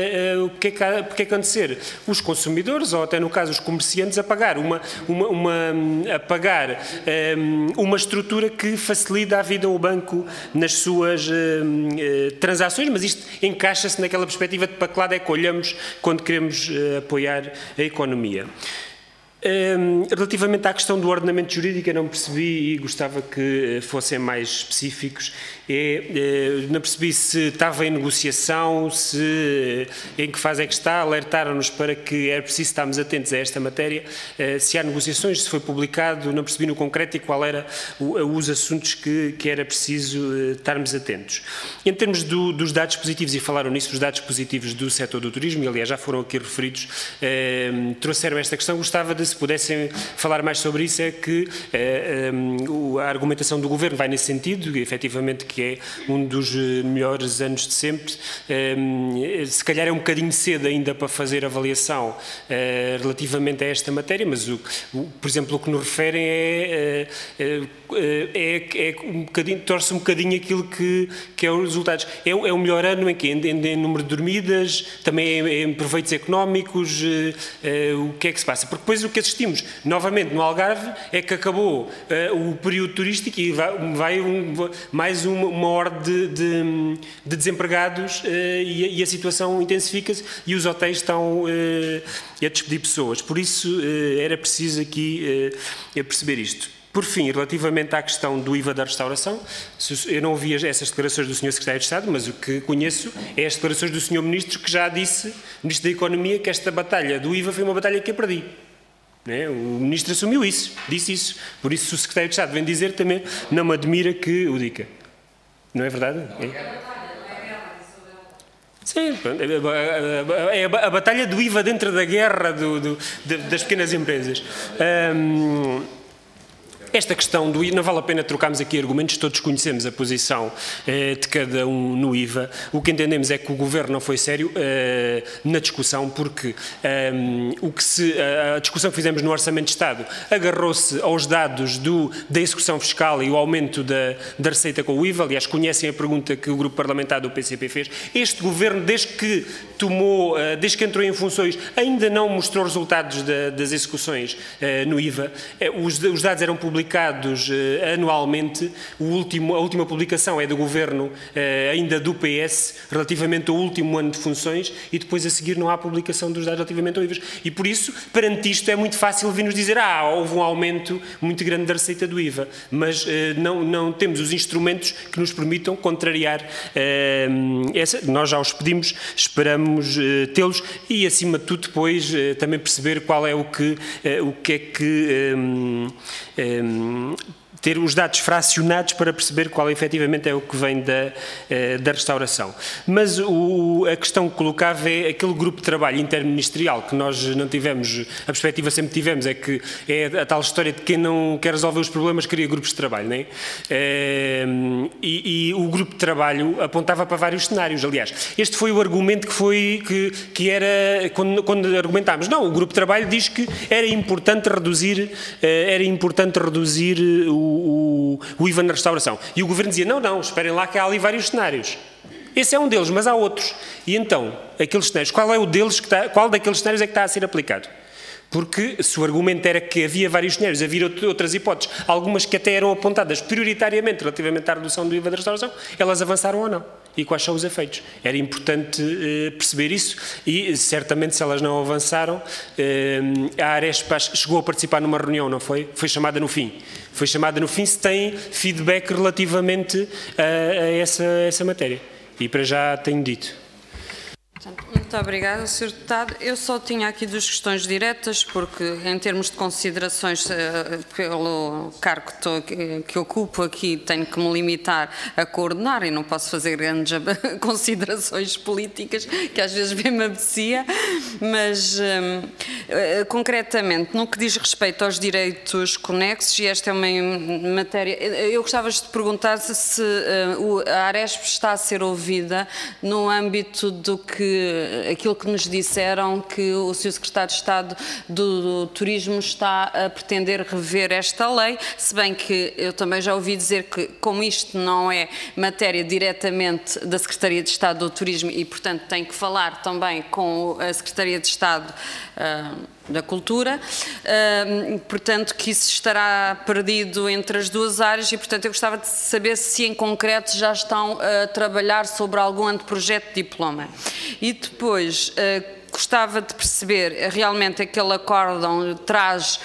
os consumidores, ou até no caso os comerciantes, a pagar uma estrutura que facilita a vida ao banco nas suas transações, mas isto encaixa-se naquela perspectiva de para que lado é que olhamos quando queremos apoiar a economia. Relativamente à questão do ordenamento jurídico, eu não percebi e gostava que fossem mais específicos. Não percebi se estava em negociação, em que fase é que está. Alertaram-nos para que é preciso estarmos atentos a esta matéria. Se há negociações, se foi publicado, não percebi no concreto e qual era os assuntos que era preciso estarmos atentos. Em termos dos dados positivos, e falaram nisso, os dados positivos do setor do turismo, e aliás já foram aqui referidos, trouxeram esta questão. Gostava de, se pudessem falar mais sobre isso, é que a argumentação do Governo vai nesse sentido, efetivamente, que é um dos melhores anos de sempre. Se calhar é um bocadinho cedo ainda para fazer avaliação relativamente a esta matéria, mas, por exemplo, o que nos referem um bocadinho, torce um bocadinho aquilo que é os resultados. É o melhor ano em que? Em número de dormidas, também em proveitos económicos, o que é que se passa? Porque depois o que assistimos, novamente, no Algarve, é que acabou o período turístico e vai mais uma ordem de desempregados e a situação intensifica-se e os hotéis estão a despedir pessoas. Por isso, era preciso aqui perceber isto. Por fim, relativamente à questão do IVA da restauração, eu não ouvi essas declarações do Sr. Secretário de Estado, mas o que conheço é as declarações do Sr. Ministro, que já disse, Ministro da Economia, que esta batalha do IVA foi uma batalha que eu perdi. O Ministro assumiu isso, disse isso. Por isso, se o Secretário de Estado vem dizer, também não me admira que o diga. Não é verdade? Sim, é a batalha do IVA dentro da guerra das pequenas empresas. Esta questão do IVA, não vale a pena trocarmos aqui argumentos, todos conhecemos a posição de cada um no IVA. O que entendemos é que o Governo não foi sério na discussão, porque a discussão que fizemos no Orçamento de Estado agarrou-se aos dados da execução fiscal e o aumento da receita com o IVA. Aliás, conhecem a pergunta que o grupo parlamentar do PCP fez. Este Governo, desde que entrou em funções, ainda não mostrou resultados das execuções no IVA. Os dados eram publicados anualmente. A última publicação é do Governo, ainda do PS, relativamente ao último ano de funções, e depois a seguir não há publicação dos dados relativamente ao IVA. E por isso, perante isto, é muito fácil vir-nos dizer houve um aumento muito grande da receita do IVA, mas não temos os instrumentos que nos permitam contrariar nós já os pedimos, esperamos tê-los e, acima de tudo, depois também perceber qual é o que é que ter os dados fracionados para perceber qual efetivamente é o que vem da restauração. Mas a questão que colocava é aquele grupo de trabalho interministerial que nós não tivemos, a perspectiva sempre tivemos, é que é a tal história de quem não quer resolver os problemas cria grupos de trabalho, não é? E o grupo de trabalho apontava para vários cenários. Aliás, este foi o argumento que era, quando argumentámos, não, o grupo de trabalho diz que era importante reduzir o IVA na restauração. E o Governo dizia, não, esperem lá que há ali vários cenários. Esse é um deles, mas há outros. E então, aqueles cenários, qual daqueles cenários é que está a ser aplicado? Porque se o argumento era que havia vários cenários, havia outras hipóteses, algumas que até eram apontadas prioritariamente relativamente à redução do IVA da restauração, elas avançaram ou não? E quais são os efeitos? Era importante perceber isso e, certamente, se elas não avançaram, a Arespa chegou a participar numa reunião, não foi? Foi chamada no fim. Foi chamada no fim se tem feedback relativamente a essa matéria. E para já tenho dito. Muito obrigada, Sr. Deputado. Eu só tinha aqui duas questões diretas, porque em termos de considerações pelo cargo que ocupo aqui, tenho que me limitar a coordenar e não posso fazer grandes considerações políticas, que às vezes bem me apetecia, mas concretamente, no que diz respeito aos direitos conexos, e esta é uma matéria, eu gostava de perguntar se a Aresp está a ser ouvida no âmbito aquilo que nos disseram que o Sr. Secretário de Estado do Turismo está a pretender rever esta lei, se bem que eu também já ouvi dizer que, como isto não é matéria diretamente da Secretaria de Estado do Turismo e, portanto, tem que falar também com a Secretaria de Estado da Cultura, portanto que isso estará perdido entre as duas áreas e, portanto, eu gostava de saber se em concreto já estão a trabalhar sobre algum anteprojeto de diploma. E depois, gostava de perceber, realmente aquele acórdão traz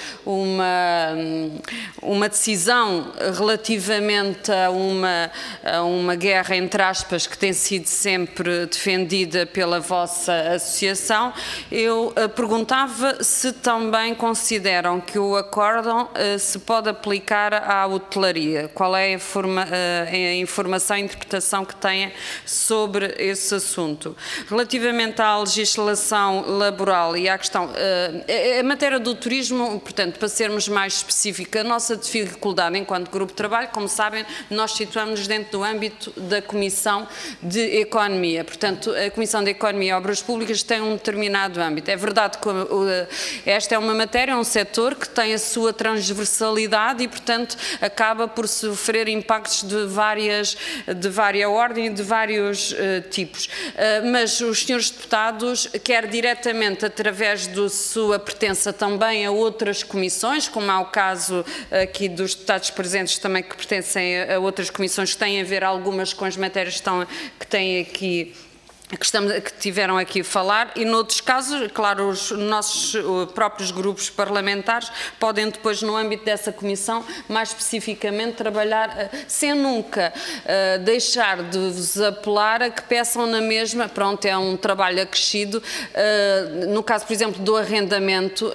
uma decisão relativamente a uma guerra, entre aspas, que tem sido sempre defendida pela vossa associação. Eu perguntava se também consideram que o acórdão se pode aplicar à hotelaria. Qual é a informação e interpretação que têm sobre esse assunto? Relativamente à legislação laboral e à questão, a matéria do turismo, portanto, para sermos mais específicos, a nossa dificuldade enquanto grupo de trabalho, como sabem, nós situamos-nos dentro do âmbito da Comissão de Economia. Portanto, a Comissão de Economia e Obras Públicas tem um determinado âmbito. É verdade que esta é uma matéria, um setor que tem a sua transversalidade e, portanto, acaba por sofrer impactos de várias ordem e de vários tipos. Mas os senhores deputados, quer diretamente através da sua pertença também a outras comissões, como é o caso aqui dos deputados presentes também que pertencem a outras comissões que têm a ver algumas com as matérias que têm aqui, que tiveram aqui a falar, e noutros casos, claro, os nossos próprios grupos parlamentares podem depois, no âmbito dessa comissão, mais especificamente trabalhar, sem nunca deixar de vos apelar a que peçam na mesma, pronto, é um trabalho acrescido, no caso, por exemplo, do arrendamento,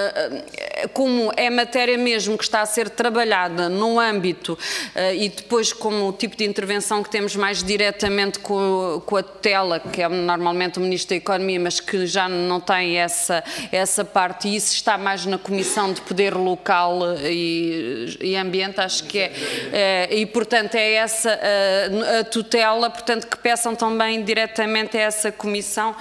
como é matéria mesmo que está a ser trabalhada no âmbito e depois como o tipo de intervenção que temos mais diretamente com a tutela, que é normalmente o Ministro da Economia, mas que já não tem essa parte, e isso está mais na Comissão de Poder Local e Ambiente, acho que e portanto é essa a tutela, portanto que peçam também diretamente a essa Comissão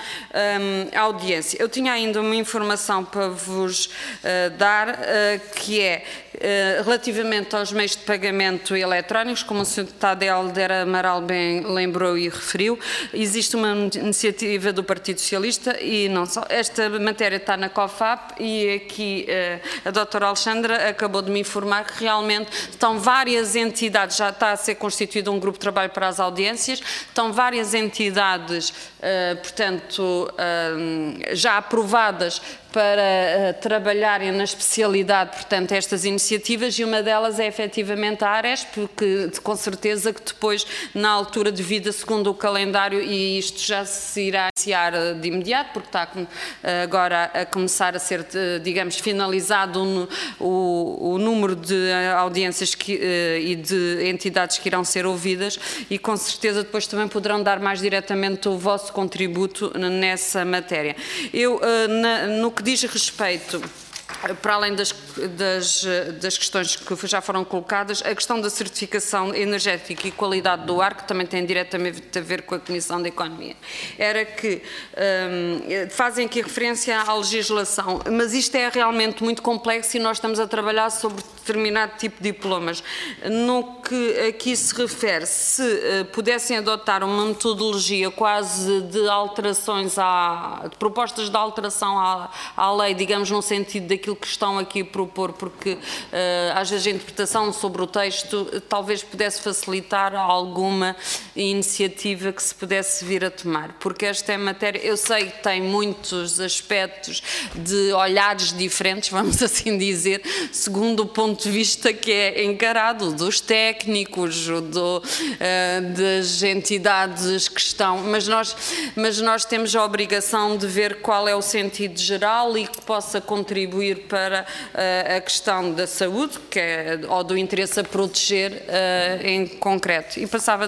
a audiência. Eu tinha ainda uma informação para vos dar, que é relativamente aos meios de pagamento eletrónicos, como o Sr. deputado Helder Amaral bem lembrou e referiu, existe uma iniciativa do Partido Socialista e não só. Esta matéria está na COFAP e aqui a doutora Alexandra acabou de me informar que realmente estão várias entidades, já está a ser constituído um grupo de trabalho para as audiências, estão várias entidades, portanto, já aprovadas para trabalharem na especialidade, portanto, estas iniciativas, e uma delas é efetivamente a Aresp, que com certeza que depois, na altura devida, segundo o calendário, e isto já se irá iniciar de imediato, porque está agora a começar a ser, digamos, finalizado o número de audiências e de entidades que irão ser ouvidas, e com certeza depois também poderão dar mais diretamente o vosso contributo nessa matéria. Eu, no que diz respeito, para além das questões que já foram colocadas, a questão da certificação energética e qualidade do ar, que também tem diretamente a ver com a Comissão da Economia, era que fazem aqui referência à legislação, mas isto é realmente muito complexo e nós estamos a trabalhar sobre determinado tipo de diplomas. No que aqui se refere, se pudessem adotar uma metodologia quase de alterações, de propostas de alteração à lei, digamos, no sentido daquilo que estão aqui a propor, porque às vezes a interpretação sobre o texto talvez pudesse facilitar alguma iniciativa que se pudesse vir a tomar, porque esta é matéria, eu sei que tem muitos aspectos de olhares diferentes, vamos assim dizer, segundo o ponto de vista que é encarado dos técnicos, das entidades que estão, mas nós temos a obrigação de ver qual é o sentido geral e que possa contribuir para a questão da saúde, que é, ou do interesse a proteger em concreto. E passava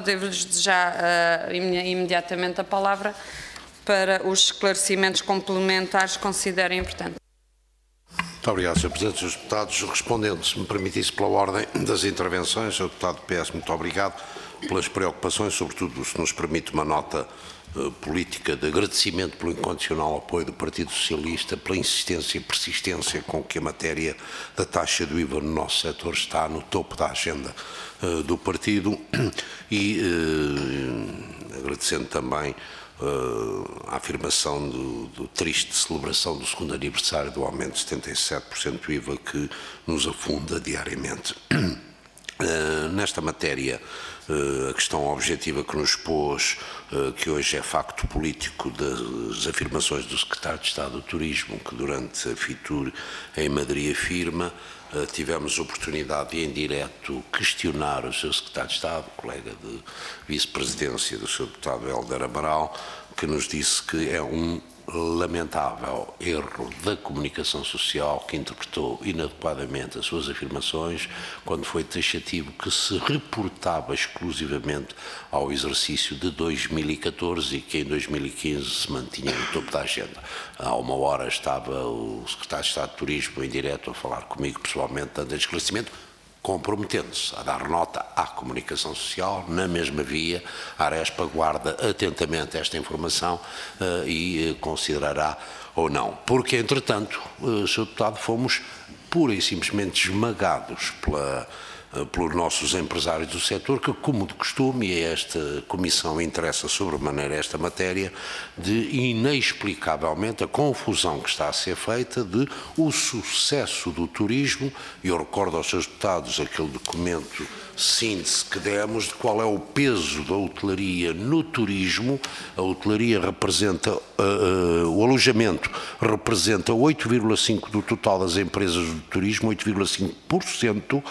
já imediatamente a palavra para os esclarecimentos complementares que considerem importantes. Muito obrigado, Sr. Presidente. Os deputados, respondendo, se me permitisse, pela ordem das intervenções, Sr. Deputado do PS, muito obrigado pelas preocupações, sobretudo se nos permite uma nota política de agradecimento pelo incondicional apoio do Partido Socialista, pela insistência e persistência com que a matéria da taxa do IVA no nosso setor está no topo da agenda do partido, e agradecendo também a afirmação do triste celebração do segundo aniversário do aumento de 77% do IVA que nos afunda diariamente. Nesta matéria, a questão objetiva que nos pôs, que hoje é facto político, das afirmações do Secretário de Estado do Turismo, que durante a FITUR em Madrid afirma, tivemos oportunidade de, em direto, questionar o Sr. Secretário de Estado, colega de vice-presidência do Sr. Deputado Hélder Amaral, que nos disse que é um lamentável erro da comunicação social que interpretou inadequadamente as suas afirmações quando foi taxativo que se reportava exclusivamente ao exercício de 2014 e que em 2015 se mantinha no topo da agenda. Há uma hora estava o Secretário de Estado de Turismo em direto a falar comigo pessoalmente, dando esclarecimento, comprometendo-se a dar nota à comunicação social, na mesma via. A Arespa guarda atentamente esta informação e considerará ou não. Porque, entretanto, Sr. Deputado, fomos pura e simplesmente esmagados pelos nossos empresários do setor, que, como de costume, e esta comissão interessa sobremaneira esta matéria, de inexplicavelmente a confusão que está a ser feita de o sucesso do turismo. Eu recordo aos seus deputados aquele documento síntese que demos de qual é o peso da hotelaria no turismo. A hotelaria representa, o alojamento representa 8,5% do total das empresas do turismo, 8,5%,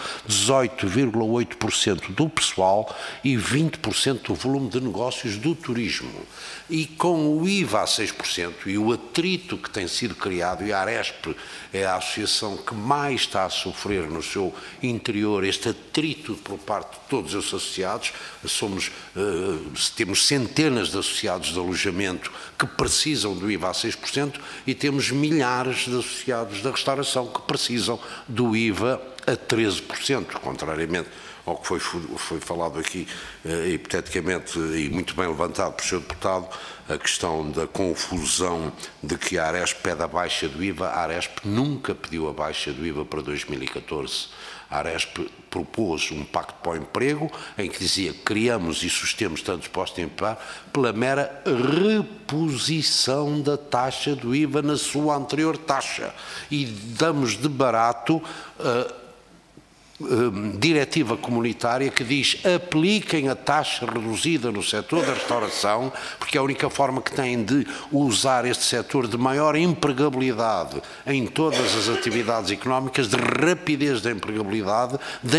18,8% do pessoal e 20% do volume de negócios do turismo. E com o IVA a 6% e o atrito que tem sido criado, e a Aresp é a associação que mais está a sofrer no seu interior este atrito por parte de todos os associados, temos centenas de associados de alojamento que precisam do IVA a 6% e temos milhares de associados da restauração que precisam do IVA a 13%, contrariamente ao que foi falado aqui, hipoteticamente, e muito bem levantado por Sr. Deputado, a questão da confusão de que a Aresp pede a baixa do IVA. A Aresp nunca pediu a baixa do IVA para 2014. A Aresp propôs um pacto para o emprego, em que dizia que criamos e sustemos tantos postos de emprego pela mera reposição da taxa do IVA na sua anterior taxa. E damos de barato diretiva comunitária que diz apliquem a taxa reduzida no setor da restauração, porque é a única forma que têm de usar este setor de maior empregabilidade em todas as atividades económicas, de rapidez da empregabilidade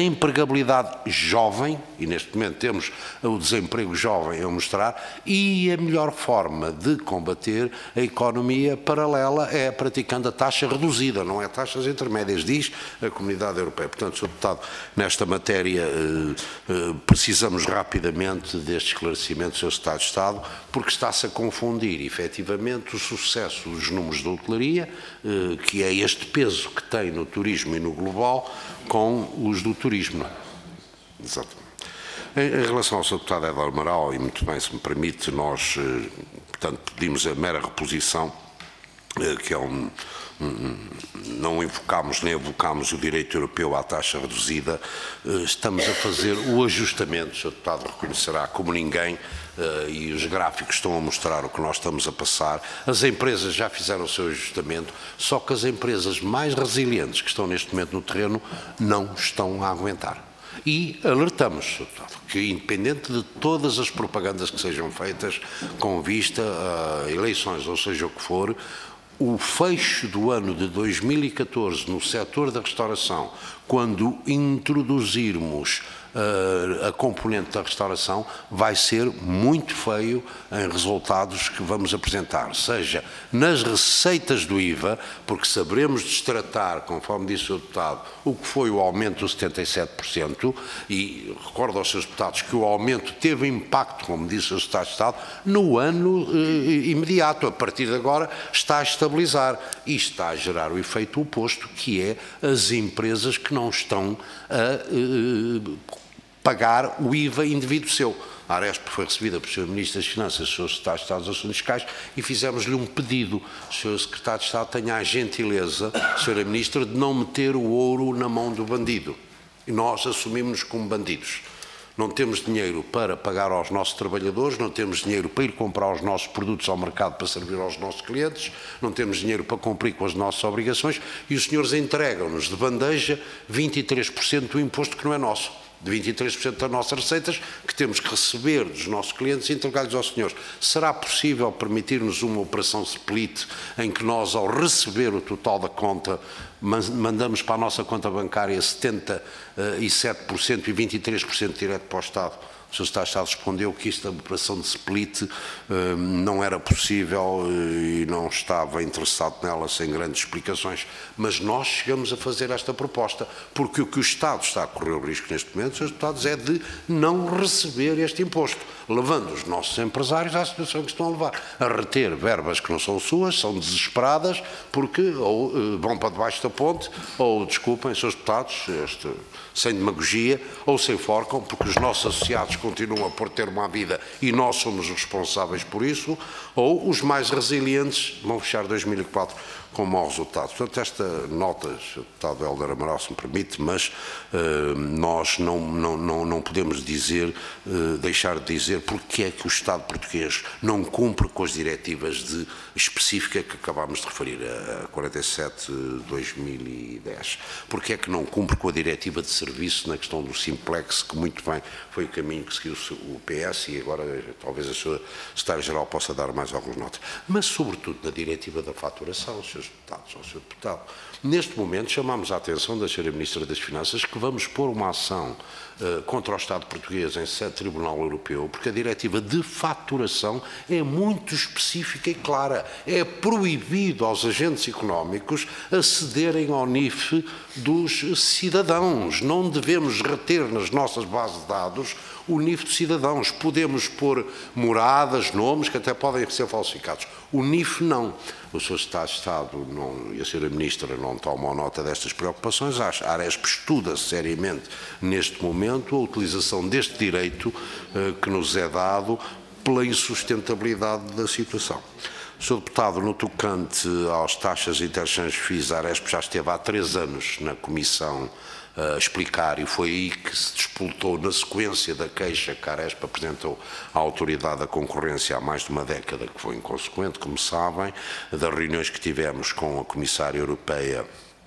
jovem, e neste momento temos o desemprego jovem a mostrar, e a melhor forma de combater a economia paralela é praticando a taxa reduzida, não é taxas intermédias, diz a Comunidade Europeia. Portanto, Sr. Deputado, nesta matéria precisamos rapidamente deste esclarecimento do Sr. Secretário de Estado, porque está-se a confundir efetivamente o sucesso dos números da hotelaria, que é este peso que tem no turismo e no global, com os do turismo. Exatamente. Em relação ao Sr. Deputado Hélder Amaral, e muito bem, se me permite, nós, portanto, pedimos a mera reposição, que é não invocámos nem evocámos o direito europeu à taxa reduzida, estamos a fazer o ajustamento, o Sr. Deputado reconhecerá como ninguém, e os gráficos estão a mostrar o que nós estamos a passar. As empresas já fizeram o seu ajustamento, só que as empresas mais resilientes que estão neste momento no terreno não estão a aguentar. E alertamos, Sr. Deputado, que independente de todas as propagandas que sejam feitas com vista a eleições, ou seja o que for, o fecho do ano de 2014 no setor da restauração, quando introduzirmos a componente da restauração, vai ser muito feio em resultados que vamos apresentar, seja nas receitas do IVA, porque saberemos destratar, conforme disse o deputado, o que foi o aumento dos 77%, e recordo aos seus deputados que o aumento teve impacto, como disse o Secretário de Estado, no ano imediato. A partir de agora está a estabilizar e está a gerar o efeito oposto, que é as empresas que não estão a pagar o IVA indivíduo seu. A Aresp foi recebida pelo Sr. Ministro das Finanças, o Sr. Secretário de Estado dos Assuntos Fiscais, e fizemos-lhe um pedido. O Sr. Secretário de Estado tenha a gentileza, Sra. Ministra, de não meter o ouro na mão do bandido. E nós assumimos-nos como bandidos. Não temos dinheiro para pagar aos nossos trabalhadores, não temos dinheiro para ir comprar os nossos produtos ao mercado para servir aos nossos clientes, não temos dinheiro para cumprir com as nossas obrigações, e os senhores entregam-nos de bandeja 23% do imposto que não é nosso. de 23% das nossas receitas, que temos que receber dos nossos clientes e entregar-lhes aos senhores. Será possível permitir-nos uma operação split em que nós, ao receber o total da conta, mandamos para a nossa conta bancária 77% e 23% direto para o Estado? O Sr. Secretário de Estado respondeu que esta operação de split não era possível e não estava interessado nela, sem grandes explicações. Mas nós chegamos a fazer esta proposta, porque o que o Estado está a correr o risco neste momento, Sr. Deputados, é de não receber este imposto, levando os nossos empresários à situação que estão a levar, a reter verbas que não são suas, são desesperadas, porque ou vão para debaixo da ponte, ou, desculpem, Srs. Deputados, sem demagogia, ou se enforcam, porque os nossos associados continuam a ter uma vida e nós somos os responsáveis por isso, ou os mais resilientes vão fechar 2004 com mau resultado. Portanto, esta nota, Sr. Deputado Hélder Amaral, se me permite, mas nós não podemos dizer, deixar de dizer porque é que o Estado português não cumpre com as diretivas específicas que acabámos de referir, a 47/2010. Porque é que não cumpre com a diretiva de serviço na questão do Simplex, que muito bem foi o caminho que seguiu o PS e agora talvez a Sra. Secretária-Geral possa dar mais algumas notas. Mas, sobretudo, na diretiva da faturação, Srs. Deputados, Sr. Deputado. Neste momento chamamos a atenção da Sra. Ministra das Finanças que vamos pôr uma ação contra o Estado português em sede Tribunal Europeu, porque a diretiva de faturação é muito específica e clara. É proibido aos agentes económicos acederem ao NIF dos cidadãos. Não devemos reter nas nossas bases de dados o NIF dos cidadãos. Podemos pôr moradas, nomes, que até podem ser falsificados. O NIF não. O Sr. Secretário de Estado e a Sra. Ministra não tomam nota destas preocupações. A Aresp estuda seriamente, neste momento, a utilização deste direito que nos é dado pela insustentabilidade da situação. Sr. Deputado, no tocante às taxas de interchange FIIs, a Aresp já esteve há 3 anos na Comissão a explicar e foi aí que se despoltou, na sequência da queixa que a Aresp apresentou à Autoridade da Concorrência há mais de uma década, que foi inconsequente, como sabem, das reuniões que tivemos com a Comissária Europeia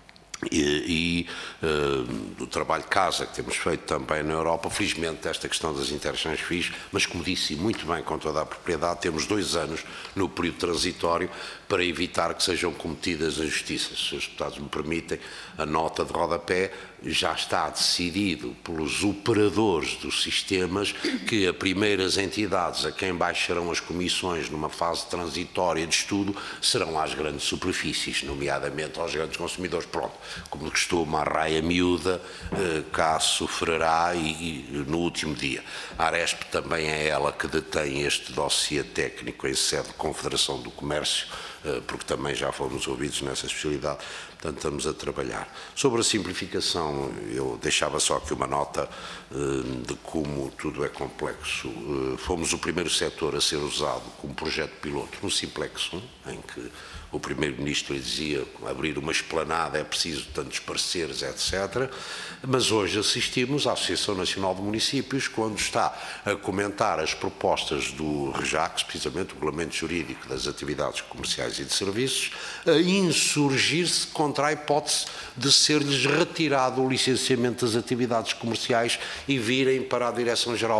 e do trabalho de casa que temos feito também na Europa. Felizmente esta questão das interchange FIIs, mas como disse muito bem, com toda a propriedade, temos 2 anos no período transitório para evitar que sejam cometidas injustiças. Se os deputados me permitem, a nota de rodapé já está decidido pelos operadores dos sistemas que as primeiras entidades a quem baixarão as comissões numa fase transitória de estudo serão às grandes superfícies, nomeadamente aos grandes consumidores. Pronto, como costuma, a raia miúda cá sofrerá e no último dia. A Aresp também é ela que detém este dossiê técnico em sede de Confederação do Comércio, porque também já fomos ouvidos nessa especialidade, portanto estamos a trabalhar. Sobre a simplificação, eu deixava só aqui uma nota de como tudo é complexo. Fomos o primeiro setor a ser usado como projeto piloto no Simplex 1, em que o Primeiro-Ministro dizia que abrir uma esplanada é preciso tantos pareceres, etc. Mas hoje assistimos à Associação Nacional de Municípios, quando está a comentar as propostas do REJAC, precisamente o Regulamento Jurídico das Atividades Comerciais e de Serviços, a insurgir-se contra a hipótese de ser-lhes retirado o licenciamento das atividades comerciais e virem para a Direção-Geral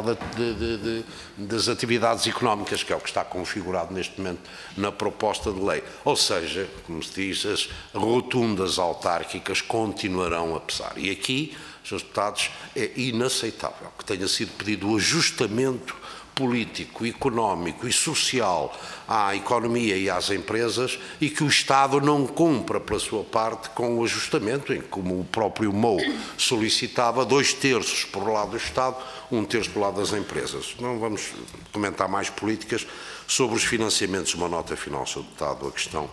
das Atividades Económicas, que é o que está configurado neste momento na proposta de lei. Ou seja, como se diz, as rotundas autárquicas continuarão a pesar. E aqui, Srs. Deputados, é inaceitável que tenha sido pedido o ajustamento político, económico e social à economia e às empresas e que o Estado não cumpra pela sua parte com o ajustamento, em que, como o próprio MOU solicitava, 2/3 por lado do Estado, 1/3 por lado das empresas. Não vamos comentar mais políticas. Sobre os financiamentos, uma nota final, Sr. Deputado, a questão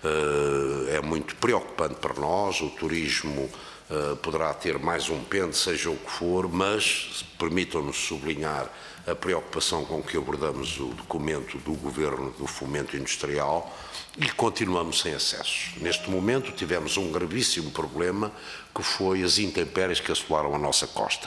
é muito preocupante para nós. O turismo poderá ter mais um pente, seja o que for, mas permitam-nos sublinhar a preocupação com que abordamos o documento do Governo do Fomento Industrial e continuamos sem acessos. Neste momento tivemos um gravíssimo problema que foi as intempéries que assolaram a nossa costa.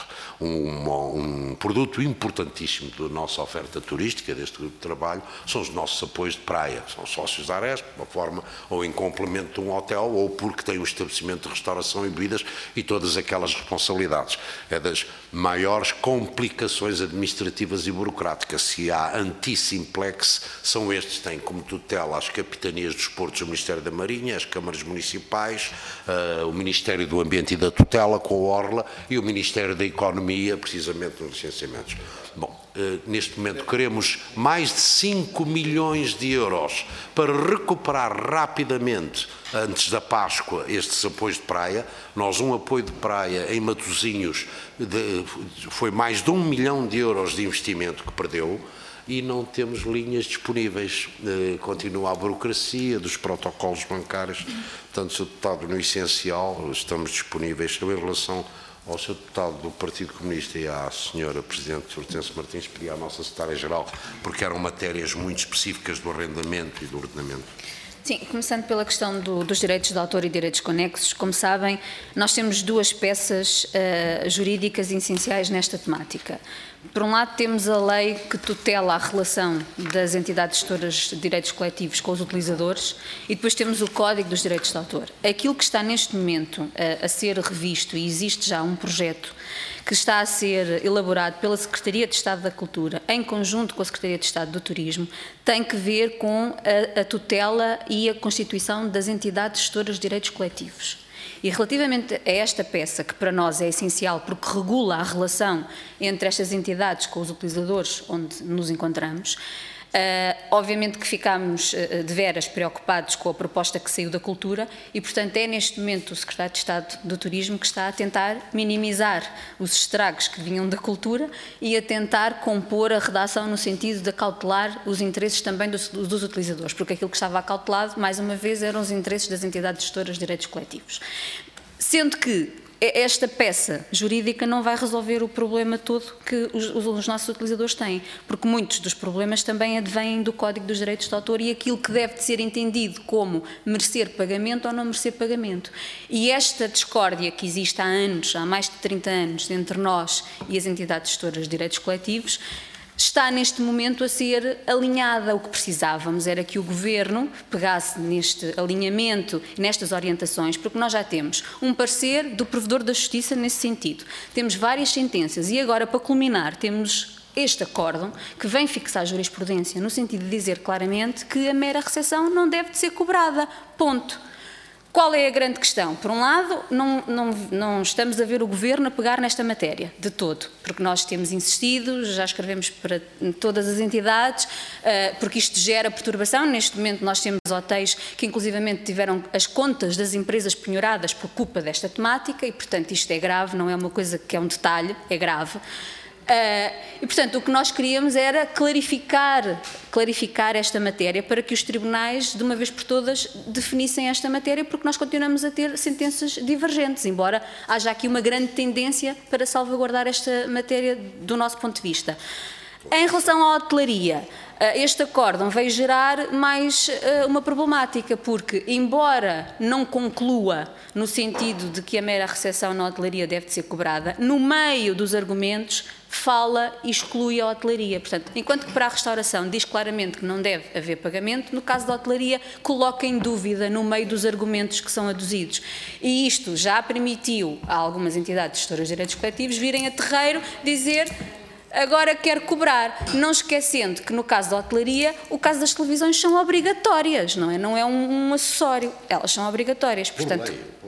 Um produto importantíssimo da nossa oferta turística, deste grupo de trabalho, são os nossos apoios de praia, que são sócios da Aresp, de uma forma ou em complemento de um hotel ou porque tem um estabelecimento de restauração e bebidas e todas aquelas responsabilidades. É das maiores complicações administrativas e burocráticas. Se há anti-simplex, são estes, têm como tutela as capitanias dos portos, o Ministério da Marinha, as câmaras municipais, o Ministério do Ambiente e da Tutela com a Orla e o Ministério da Economia, precisamente nos licenciamentos. Bom, neste momento queremos mais de 5 milhões de euros para recuperar rapidamente, antes da Páscoa, estes apoios de praia. Nós, um apoio de praia em Matosinhos foi mais de 1 milhão de euros de investimento que perdeu, e não temos linhas disponíveis. Continua a burocracia dos protocolos bancários. Portanto, Sr. Deputado, no essencial, estamos disponíveis. Em relação ao Sr. Deputado do Partido Comunista e à Sra. Presidente Hortência Martins, pedi à nossa Secretária-Geral, porque eram matérias muito específicas do arrendamento e do ordenamento. Sim, começando pela questão dos direitos de autor e direitos conexos, como sabem, nós temos duas peças jurídicas essenciais nesta temática. Por um lado, temos a lei que tutela a relação das entidades gestoras de direitos coletivos com os utilizadores e depois temos o Código dos Direitos de Autor. Aquilo que está neste momento a ser revisto, e existe já um projeto que está a ser elaborado pela Secretaria de Estado da Cultura, em conjunto com a Secretaria de Estado do Turismo, tem que ver com a tutela e a constituição das entidades gestoras de direitos coletivos. E relativamente a esta peça, que para nós é essencial porque regula a relação entre estas entidades com os utilizadores onde nos encontramos, obviamente que ficámos de veras preocupados com a proposta que saiu da cultura e, portanto, é neste momento o Secretário de Estado do Turismo que está a tentar minimizar os estragos que vinham da cultura e a tentar compor a redação no sentido de acautelar os interesses também dos utilizadores, porque aquilo que estava acautelado, mais uma vez, eram os interesses das entidades gestoras de direitos coletivos. Sendo que esta peça jurídica não vai resolver o problema todo que os nossos utilizadores têm, porque muitos dos problemas também advêm do Código dos Direitos de Autor e aquilo que deve de ser entendido como merecer pagamento ou não merecer pagamento. E esta discórdia que existe há anos, há mais de 30 anos, entre nós e as entidades gestoras de direitos coletivos, está neste momento a ser alinhada. O que precisávamos era que o Governo pegasse neste alinhamento, nestas orientações, porque nós já temos um parecer do Provedor da Justiça nesse sentido. Temos várias sentenças e agora, para culminar, temos este acórdão que vem fixar a jurisprudência no sentido de dizer claramente que a mera recepção não deve de ser cobrada. Ponto. Qual é a grande questão? Por um lado, não estamos a ver o Governo a pegar nesta matéria, de todo, porque nós temos insistido, já escrevemos para todas as entidades, porque isto gera perturbação. Neste momento nós temos hotéis que inclusivamente tiveram as contas das empresas penhoradas por culpa desta temática e, portanto, isto é grave, não é uma coisa que é um detalhe, é grave. E, portanto, o que nós queríamos era clarificar esta matéria para que os tribunais, de uma vez por todas, definissem esta matéria, porque nós continuamos a ter sentenças divergentes, embora haja aqui uma grande tendência para salvaguardar esta matéria do nosso ponto de vista. Em relação à hotelaria, este acórdão veio gerar mais uma problemática, porque, embora não conclua no sentido de que a mera recepção na hotelaria deve de ser cobrada, no meio dos argumentos fala e exclui a hotelaria. Portanto, enquanto que para a restauração diz claramente que não deve haver pagamento, no caso da hotelaria coloca em dúvida no meio dos argumentos que são aduzidos. E isto já permitiu a algumas entidades gestoras de direitos coletivos virem a terreiro dizer: agora quero cobrar, não esquecendo que no caso da hotelaria, o caso das televisões são obrigatórias, não é um acessório, elas são obrigatórias, portanto,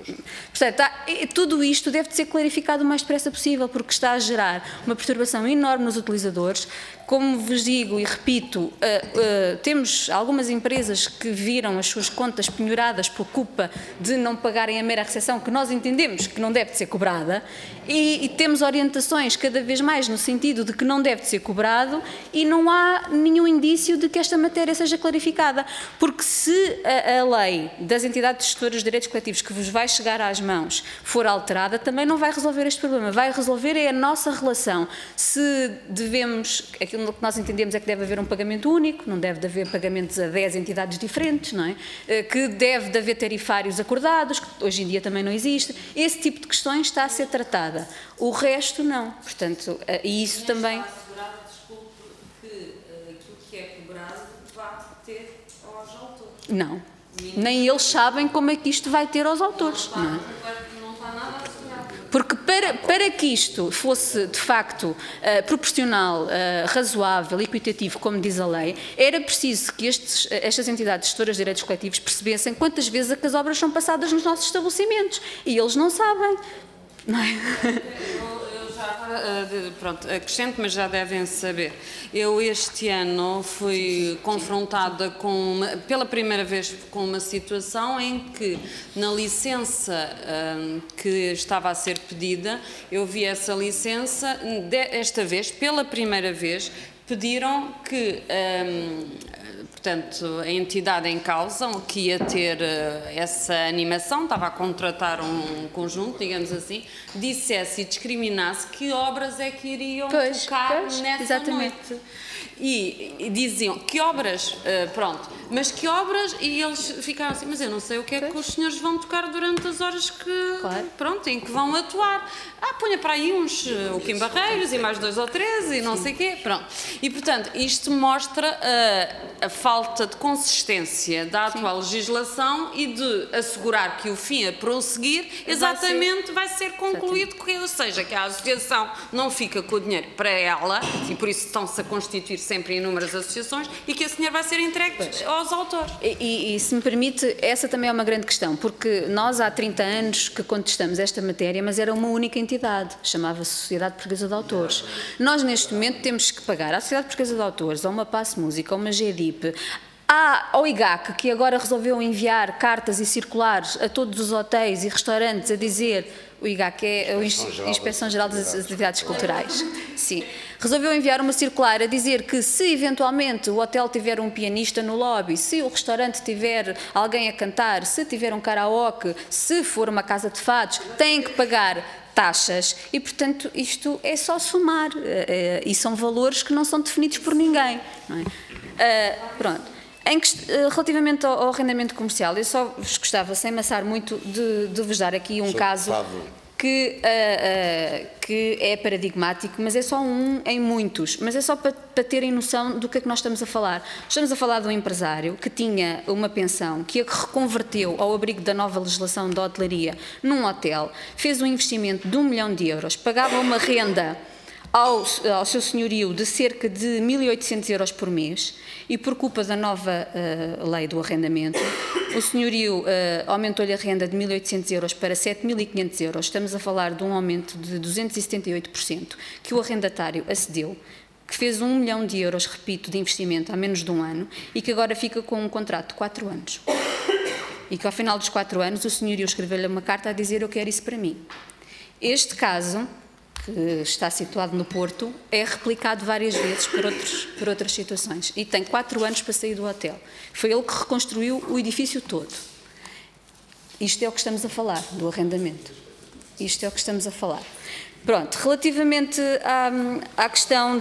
tudo isto deve de ser clarificado o mais depressa possível, porque está a gerar uma perturbação enorme nos utilizadores, como vos digo e repito, temos algumas empresas que viram as suas contas penhoradas por culpa de não pagarem a mera recepção, que nós entendemos que não deve de ser cobrada, e temos orientações cada vez mais no sentido de que não deve de ser cobrado, e não há nenhum indício de que esta matéria seja clarificada, porque se a lei das entidades gestoras de direitos coletivos que vos vai chegar às mãos for alterada, também não vai resolver este problema. Vai resolver é a nossa relação. Se devemos, aquilo que nós entendemos é que deve haver um pagamento único, não deve de haver pagamentos a 10 entidades diferentes, não é? Que deve de haver tarifários acordados, que hoje em dia também não existe. Esse tipo de questões está a ser tratada. O resto não. Portanto, e isso também... Desculpe, que aquilo que é cobrado vai ter aos autores. Não. Nem eles sabem como é que isto vai ter aos autores. Não é? Não está nada assegurado. Porque para que isto fosse, de facto, proporcional, razoável, equitativo, como diz a lei, era preciso que estas entidades gestoras de direitos coletivos percebessem quantas vezes é que as obras são passadas nos nossos estabelecimentos. E eles não sabem. Não é? Eu já, pronto, acrescento, mas já devem saber. Eu este ano fui confrontada pela primeira vez com uma situação em que na licença que estava a ser pedida, eu vi essa licença, esta vez, pela primeira vez, pediram que, portanto, a entidade em causa, que ia ter essa animação, estava a contratar um conjunto, digamos assim, dissesse e discriminasse que obras é que iriam tocar nessa noite. E diziam, que obras, pronto, mas que obras, e eles ficaram assim, mas eu não sei o que é que os senhores vão tocar durante as horas que, pronto, em que vão atuar. Ponha para aí o Kim Barreiros e mais 2 ou 3 e não sei o quê, pronto. E, portanto, isto mostra a falta de consistência da atual legislação e de assegurar que o fim a prosseguir exatamente vai ser concluído, ou seja, que a associação não fica com o dinheiro para ela, e por isso estão-se a constituir sempre inúmeras associações, e que esse dinheiro vai ser entregue aos autores. E se me permite, essa também é uma grande questão, porque nós há 30 anos que contestamos esta matéria, mas era uma única entidade, chamava-se Sociedade Portuguesa de Autores. Nós neste momento temos que pagar à Sociedade Portuguesa de Autores, a uma Passe Música, a uma GEDIP, ao IGAC, que agora resolveu enviar cartas e circulares a todos os hotéis e restaurantes a dizer... O IGAC é a Inspeção Geral das Atividades Culturais. Sim. Resolveu enviar uma circular a dizer que se eventualmente o hotel tiver um pianista no lobby, se o restaurante tiver alguém a cantar, se tiver um karaoke, se for uma casa de fados, têm que pagar taxas e, portanto, isto é só somar. E são valores que não são definidos por ninguém. Não é? Pronto. Relativamente ao arrendamento comercial, eu só vos gostava, sem amassar muito, de vos dar aqui um caso que é paradigmático, mas é só um em muitos, mas é só para terem noção do que é que nós estamos a falar. Estamos a falar de um empresário que tinha uma pensão, que a reconverteu ao abrigo da nova legislação da hotelaria num hotel, fez um investimento de 1 milhão de euros, pagava uma renda ao seu senhorio de cerca de 1.800 euros por mês, e por culpa da nova lei do arrendamento, o senhorio aumentou-lhe a renda de 1.800 euros para 7.500 euros. Estamos a falar de um aumento de 278%, que o arrendatário acedeu, que fez 1 milhão de euros, repito, de investimento há menos de um ano, e que agora fica com um contrato de 4 anos. E que ao final dos 4 anos o senhorio escreveu-lhe uma carta a dizer: eu quero isso para mim. Este caso, que está situado no Porto, é replicado várias vezes por outras situações, e tem 4 anos para sair do hotel. Foi ele que reconstruiu o edifício todo. Isto é o que estamos a falar, do arrendamento. Isto é o que estamos a falar. Pronto, relativamente à questão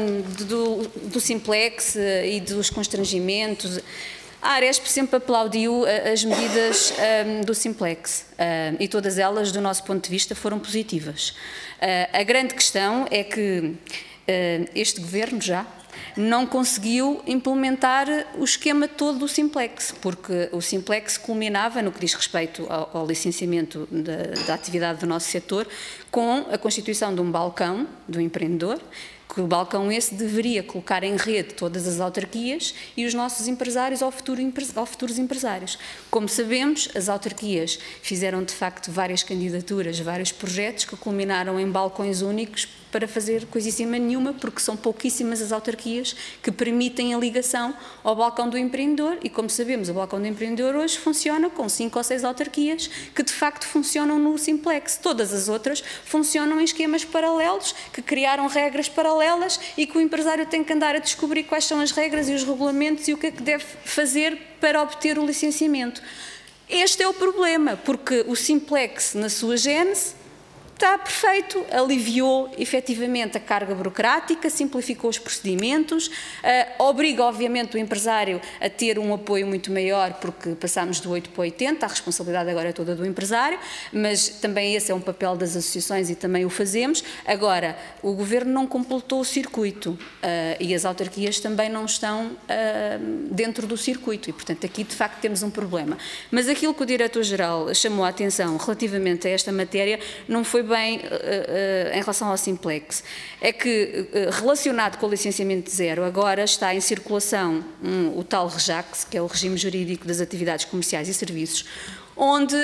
do Simplex e dos constrangimentos, a Aresp sempre aplaudiu as medidas do Simplex e todas elas, do nosso ponto de vista, foram positivas. A grande questão é que este Governo já não conseguiu implementar o esquema todo do Simplex, porque o Simplex culminava, no que diz respeito ao licenciamento da atividade do nosso setor, com a constituição de um balcão do empreendedor, que o balcão esse deveria colocar em rede todas as autarquias e os nossos empresários ou futuros empresários. Como sabemos, as autarquias fizeram de facto várias candidaturas, vários projetos que culminaram em balcões únicos para fazer coisíssima nenhuma, porque são pouquíssimas as autarquias que permitem a ligação ao balcão do empreendedor e, como sabemos, o balcão do empreendedor hoje funciona com 5 ou 6 autarquias que de facto funcionam no Simplex. Todas as outras funcionam em esquemas paralelos, que criaram regras paralelas e que o empresário tem que andar a descobrir quais são as regras e os regulamentos e o que é que deve fazer para obter o licenciamento. Este é o problema, porque o Simplex, na sua gênese, está perfeito, aliviou efetivamente a carga burocrática, simplificou os procedimentos, obriga obviamente o empresário a ter um apoio muito maior, porque passámos do 8 para 80, a responsabilidade agora é toda do empresário, mas também esse é um papel das associações e também o fazemos. Agora, o Governo não completou o circuito e as autarquias também não estão dentro do circuito e, portanto, aqui de facto temos um problema. Mas aquilo que o Diretor-Geral chamou a atenção relativamente a esta matéria não foi bem em relação ao Simplex, é que relacionado com o licenciamento zero, agora está em circulação o tal REJACS, que é o Regime Jurídico das Atividades Comerciais e Serviços, onde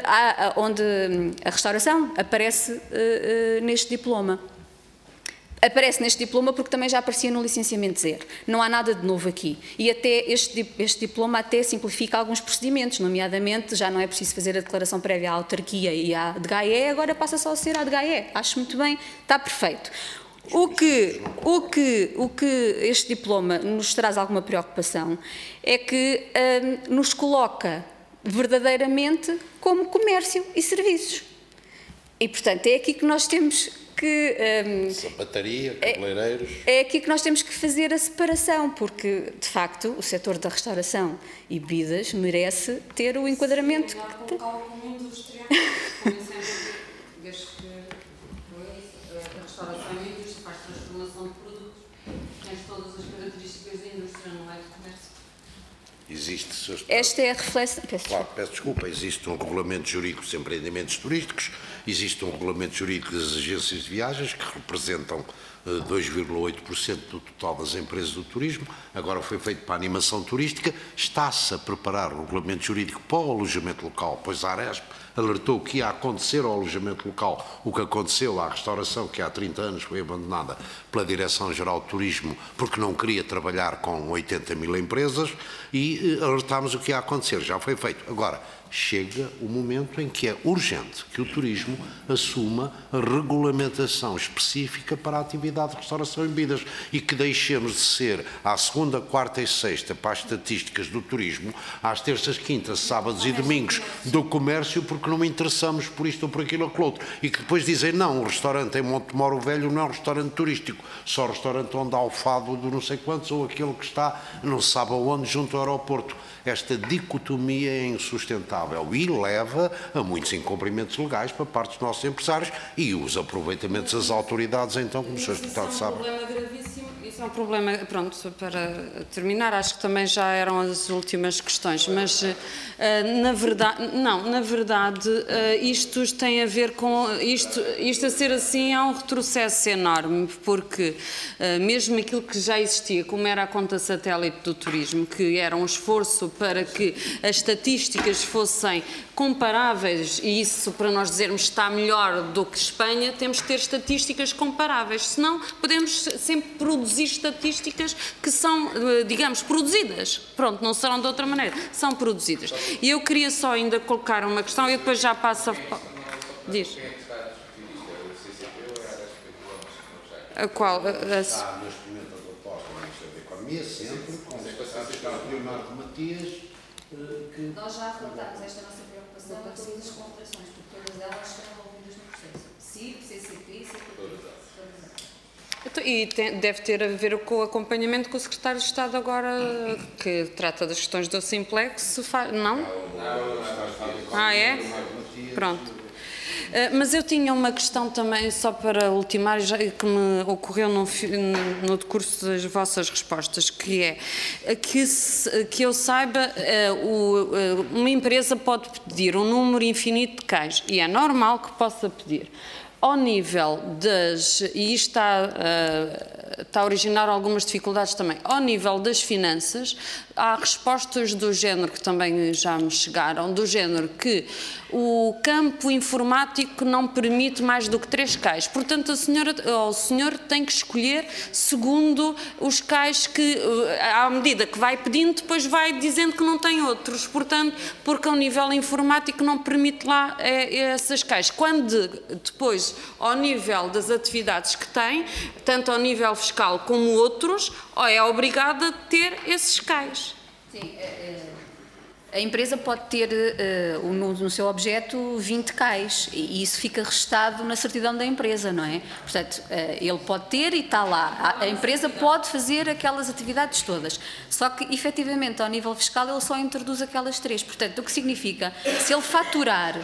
a restauração aparece neste diploma. Aparece neste diploma porque também já aparecia no licenciamento zero. Não há nada de novo aqui. E até este diploma até simplifica alguns procedimentos, nomeadamente já não é preciso fazer a declaração prévia à autarquia e à DGAE, agora passa só a ser à DGAE. Acho muito bem, está perfeito. O que este diploma nos traz alguma preocupação é que nos coloca verdadeiramente como comércio e serviços. E, portanto, é aqui que nós temos sapataria, cabeleireiros. É aqui que nós temos que fazer a separação, porque, de facto, o setor da restauração e bebidas merece ter o enquadramento. Como industrial, como sempre, desde que a restauração e a indústria faz transformação de produtos, tens todas as características da indústria, não é de comércio. Existe, Sr. Esta é a reflexão. Claro, peço desculpa, existe um regulamento jurídico dos empreendimentos turísticos, existe um regulamento jurídico das agências de viagens, que representam 2,8% do total das empresas do turismo, agora foi feito para a animação turística, está-se a preparar o regulamento jurídico para o alojamento local, pois a Aresp alertou que ia acontecer ao alojamento local o que aconteceu à restauração, que há 30 anos foi abandonada pela Direção-Geral de Turismo, porque não queria trabalhar com 80 mil empresas, e alertámos o que ia acontecer, já foi feito. Agora, chega o momento em que é urgente que o turismo assuma a regulamentação específica para a atividade de restauração e bebidas e que deixemos de ser à segunda, quarta e sexta para as estatísticas do turismo, às terças, quintas, sábados e domingos do comércio, porque não interessamos por isto ou por aquilo ou por outro, e que depois dizem não, o restaurante em Montemoro Velho não é um restaurante turístico, só o restaurante onde há o fado de não sei quantos ou aquele que está não se sabe aonde junto ao aeroporto. Esta dicotomia é insustentável e leva a muitos incumprimentos legais para parte dos nossos empresários e os aproveitamentos das autoridades, então, como o Sr. Deputado sabe. Isso é um problema gravíssimo, isso é um problema, pronto, para terminar, acho que também já eram as últimas questões, mas na verdade, isto tem a ver com, isto a ser assim é um retrocesso enorme, porque mesmo aquilo que já existia, como era a conta satélite do turismo, que era um esforço para que as estatísticas fossem comparáveis, e isso para nós dizermos está melhor do que Espanha, temos que ter estatísticas comparáveis, senão podemos sempre produzir estatísticas que são, digamos, produzidas, pronto, não serão de outra maneira, são produzidas. E eu queria só ainda colocar uma questão e depois já passo a... Diz. A qual? Está neste momento a proposta do Ministério da Economia, sempre, com o secretário Leonardo Matias, que... Nós já relatámos esta nossa preocupação a todas as confederações, porque todas elas estão envolvidas no processo. CIP, CCP, CCP. E deve ter a ver com o acompanhamento que o Secretário de Estado agora, que trata das questões do Simplex, faz, não? Ah, é? Pronto. Mas eu tinha uma questão também, só para ultimar, que me ocorreu no decurso das vossas respostas, que é que eu saiba, uma empresa pode pedir um número infinito de cães, e é normal que possa pedir. ao nível das, e isto está a originar algumas dificuldades também, ao nível das finanças, há respostas do género, que também já me chegaram, do género que o campo informático não permite mais do que 3 CAIs. Portanto, o senhor tem que escolher segundo os CAIs que, à medida que vai pedindo, depois vai dizendo que não tem outros. Portanto, porque ao nível informático não permite lá essas CAIs. Quando depois, ao nível das atividades que tem, tanto ao nível fiscal como outros, é obrigada a ter esses CAIs. Sim, a empresa pode ter no seu objeto 20 CAIs e isso fica registado na certidão da empresa, não é? Portanto, ele pode ter e está lá. A empresa pode fazer aquelas atividades todas. Só que, efetivamente, ao nível fiscal, ele só introduz aquelas 3. Portanto, o que significa, se ele faturar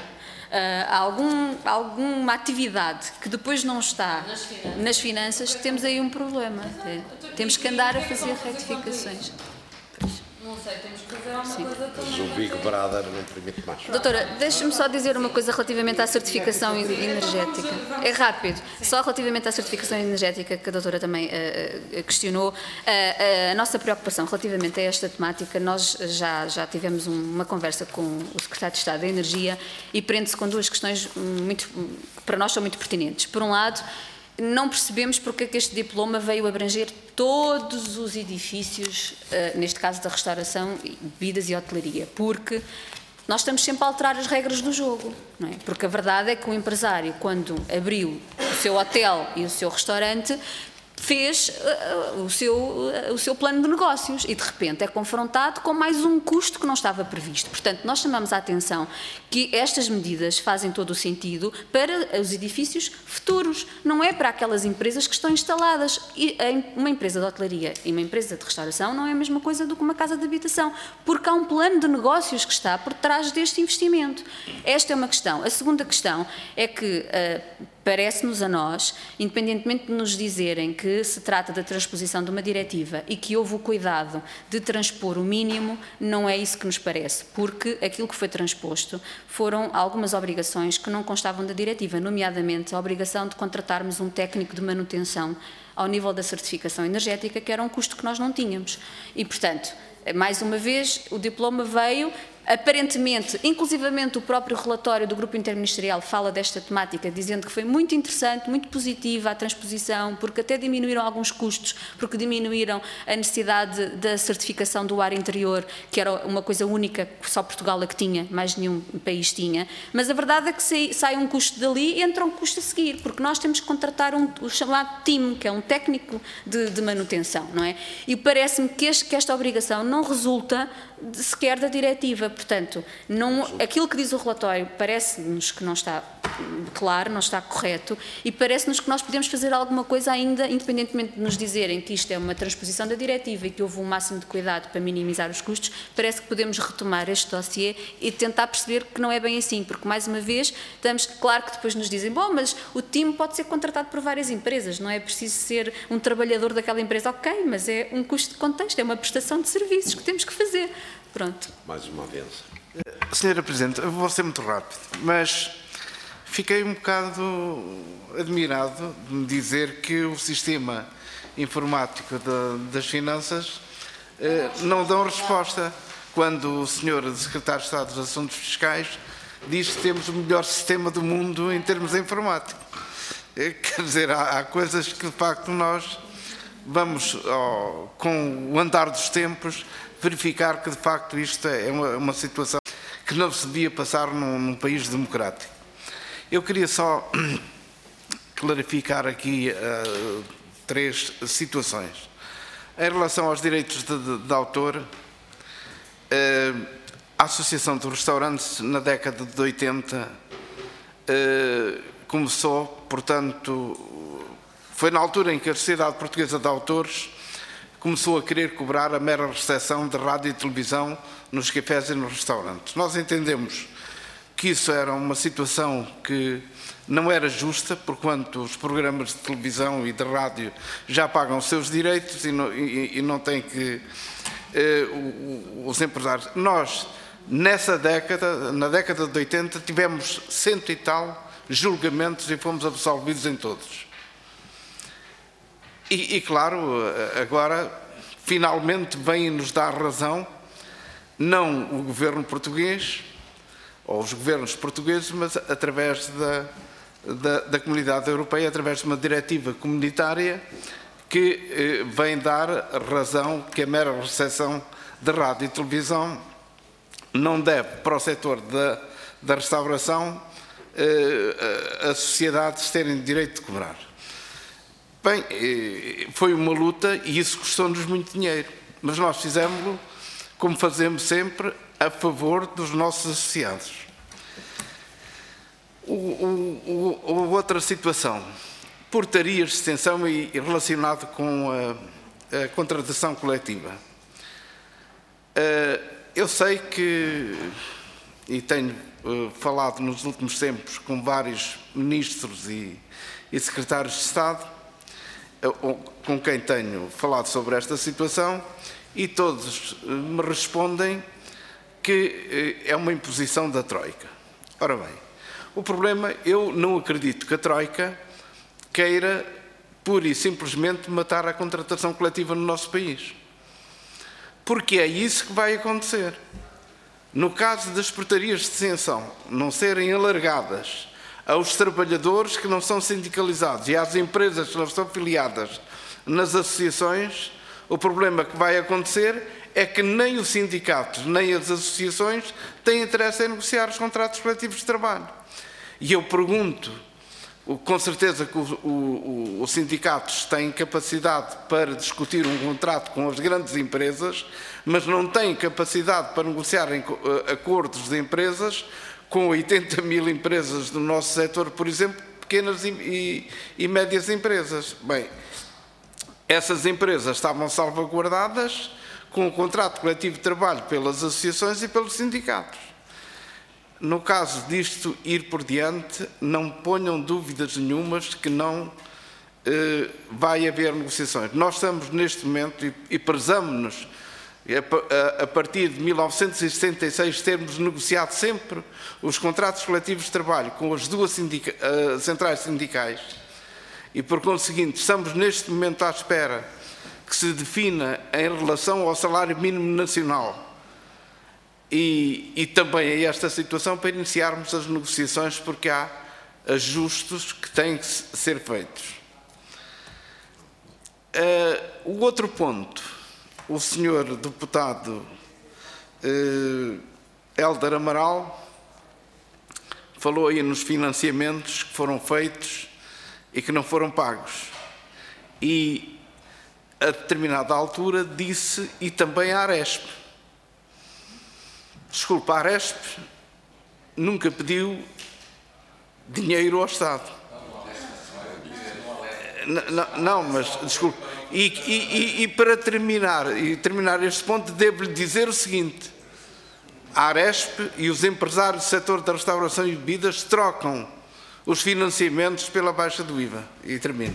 alguma atividade que depois não está nas finanças, temos aí um problema. Temos que andar a fazer retificações. Não sei, temos que fazer alguma coisa também. Mas o Big Brother não permite mais. Doutora, deixe-me só dizer uma coisa relativamente à certificação energética. É rápido. Só relativamente à certificação energética, que a doutora também questionou, a nossa preocupação relativamente a esta temática, nós já tivemos uma conversa com o Secretário de Estado da Energia e prende-se com 2 questões que para nós são muito pertinentes. Por um lado, não percebemos porque é que este diploma veio abranger todos os edifícios, neste caso da restauração, bebidas e hotelaria, porque nós estamos sempre a alterar as regras do jogo, não é? Porque a verdade é que o empresário, quando abriu o seu hotel e o seu restaurante, fez o seu plano de negócios e de repente é confrontado com mais um custo que não estava previsto. Portanto, nós chamamos a atenção que estas medidas fazem todo o sentido para os edifícios futuros, não é para aquelas empresas que estão instaladas. E uma empresa de hotelaria e uma empresa de restauração não é a mesma coisa do que uma casa de habitação, porque há um plano de negócios que está por trás deste investimento. Esta é uma questão. A segunda questão é que parece-nos a nós, independentemente de nos dizerem que se trata da transposição de uma diretiva e que houve o cuidado de transpor o mínimo, não é isso que nos parece, porque aquilo que foi transposto foram algumas obrigações que não constavam da diretiva, nomeadamente a obrigação de contratarmos um técnico de manutenção ao nível da certificação energética, que era um custo que nós não tínhamos. E, portanto, mais uma vez, o diploma veio. Aparentemente, inclusivamente o próprio relatório do Grupo Interministerial fala desta temática, dizendo que foi muito interessante, muito positiva a transposição, porque até diminuíram alguns custos, porque diminuíram a necessidade da certificação do ar interior, que era uma coisa única, que só Portugal a que tinha, mais nenhum país tinha. Mas a verdade é que sai um custo dali e entra um custo a seguir, porque nós temos que contratar o chamado TIM, que é um técnico de manutenção, não é? E parece-me que esta obrigação não resulta sequer da diretiva. Portanto, aquilo que diz o relatório parece-nos que não está claro, não está correto e parece-nos que nós podemos fazer alguma coisa ainda, independentemente de nos dizerem que isto é uma transposição da diretiva e que houve um máximo de cuidado para minimizar os custos, parece que podemos retomar este dossiê e tentar perceber que não é bem assim, porque mais uma vez, claro que depois nos dizem, bom, mas o time pode ser contratado por várias empresas, não é preciso ser um trabalhador daquela empresa, ok, mas é um custo de contexto, é uma prestação de serviços que temos que fazer. Pronto. Mais uma vez. Senhora Presidente, eu vou ser muito rápido, mas fiquei um bocado admirado de me dizer que o sistema informático das finanças não dão resposta quando o Sr. Secretário de Estado dos Assuntos Fiscais diz que temos o melhor sistema do mundo em termos informáticos. Quer dizer, há coisas que de facto nós vamos, com o andar dos tempos, verificar que de facto isto é uma situação que não se devia passar num país democrático. Eu queria só clarificar aqui 3 situações. Em relação aos direitos de autor, a Associação dos Restaurantes na década de 80 começou, portanto, foi na altura em que a Sociedade Portuguesa de Autores começou a querer cobrar a mera recepção de rádio e televisão nos cafés e nos restaurantes. Nós entendemos que isso era uma situação que não era justa, porquanto os programas de televisão e de rádio já pagam os seus direitos e não têm que os empresários. Nós, nessa década, na década de 80, tivemos 100 e tal julgamentos e fomos absolvidos em todos. E claro, agora finalmente vem-nos dar razão, não o governo português, ou os governos portugueses, mas através da Comunidade Europeia, através de uma diretiva comunitária que vem dar razão que a mera recepção de rádio e televisão não deve, para o setor da restauração, as sociedades terem direito de cobrar. Bem, foi uma luta e isso custou-nos muito dinheiro, mas nós fizemos-lo, como fazemos sempre, a favor dos nossos associados. Outra situação, portarias de extensão e relacionado com a contratação coletiva. Eu sei que, e tenho falado nos últimos tempos com vários ministros e secretários de Estado, com quem tenho falado sobre esta situação, e todos me respondem que é uma imposição da Troika. Ora bem, o problema, eu não acredito que a Troika queira pura e simplesmente matar a contratação coletiva no nosso país. Porque é isso que vai acontecer. No caso das portarias de extensão não serem alargadas aos trabalhadores que não são sindicalizados e às empresas que não estão afiliadas nas associações, o problema que vai acontecer é que nem os sindicatos nem as associações têm interesse em negociar os contratos coletivos de trabalho. E eu pergunto, com certeza que os sindicatos têm capacidade para discutir um contrato com as grandes empresas, mas não têm capacidade para negociar acordos de empresas com 80 mil empresas do nosso setor, por exemplo, pequenas e médias empresas. Bem, essas empresas estavam salvaguardadas com o contrato coletivo de trabalho pelas associações e pelos sindicatos. No caso disto ir por diante, não ponham dúvidas nenhumas que não vai haver negociações. Nós estamos neste momento e prezamos-nos a partir de 1976 termos negociado sempre os contratos coletivos de trabalho com as duas centrais sindicais e, por conseguinte, estamos neste momento à espera que se defina em relação ao salário mínimo nacional e também a esta situação para iniciarmos as negociações, porque há ajustes que têm que ser feitos. O outro ponto, o senhor deputado Hélder Amaral falou aí nos financiamentos que foram feitos e que não foram pagos. E a determinada altura disse, e também a Aresp. Desculpa, a Aresp nunca pediu dinheiro ao Estado. Não, mas desculpe. E para terminar este ponto, devo-lhe dizer o seguinte: a Aresp e os empresários do setor da restauração e bebidas trocam os financiamentos pela baixa do IVA. E termino.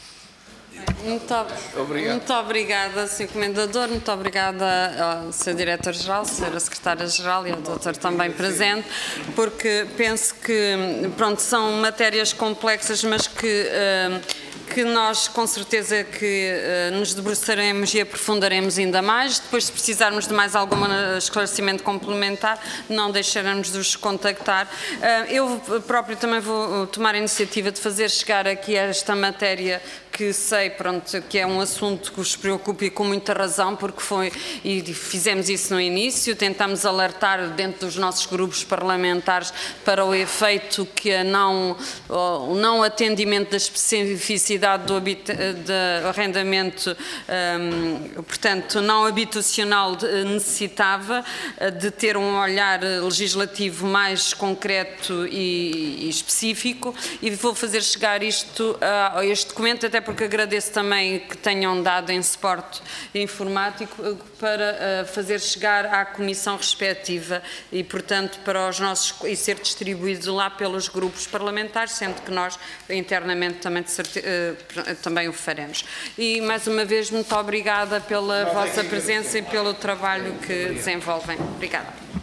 Muito obrigada, Sr. Comendador, muito obrigada ao Sr. Diretor-Geral, à Sra. Secretária-Geral e ao Doutor também presente, porque penso que, pronto, são matérias complexas, mas que nós com certeza que nos debruçaremos e aprofundaremos ainda mais. Depois, se precisarmos de mais algum esclarecimento complementar, não deixaremos de os contactar. Eu próprio também vou tomar a iniciativa de fazer chegar aqui esta matéria, que sei, pronto, que é um assunto que os preocupa e com muita razão, porque foi, e fizemos isso no início, tentamos alertar dentro dos nossos grupos parlamentares para o efeito que o não atendimento da especificidade do arrendamento, portanto, não habitacional necessitava de ter um olhar legislativo mais concreto e específico, e vou fazer chegar isto a este documento, até porque agradeço também que tenham dado em suporte informático para fazer chegar à comissão respectiva e, portanto, para os nossos, e ser distribuído lá pelos grupos parlamentares, sendo que nós internamente também o faremos. E, mais uma vez, muito obrigada pela vossa presença e pelo trabalho que desenvolvem. Obrigada.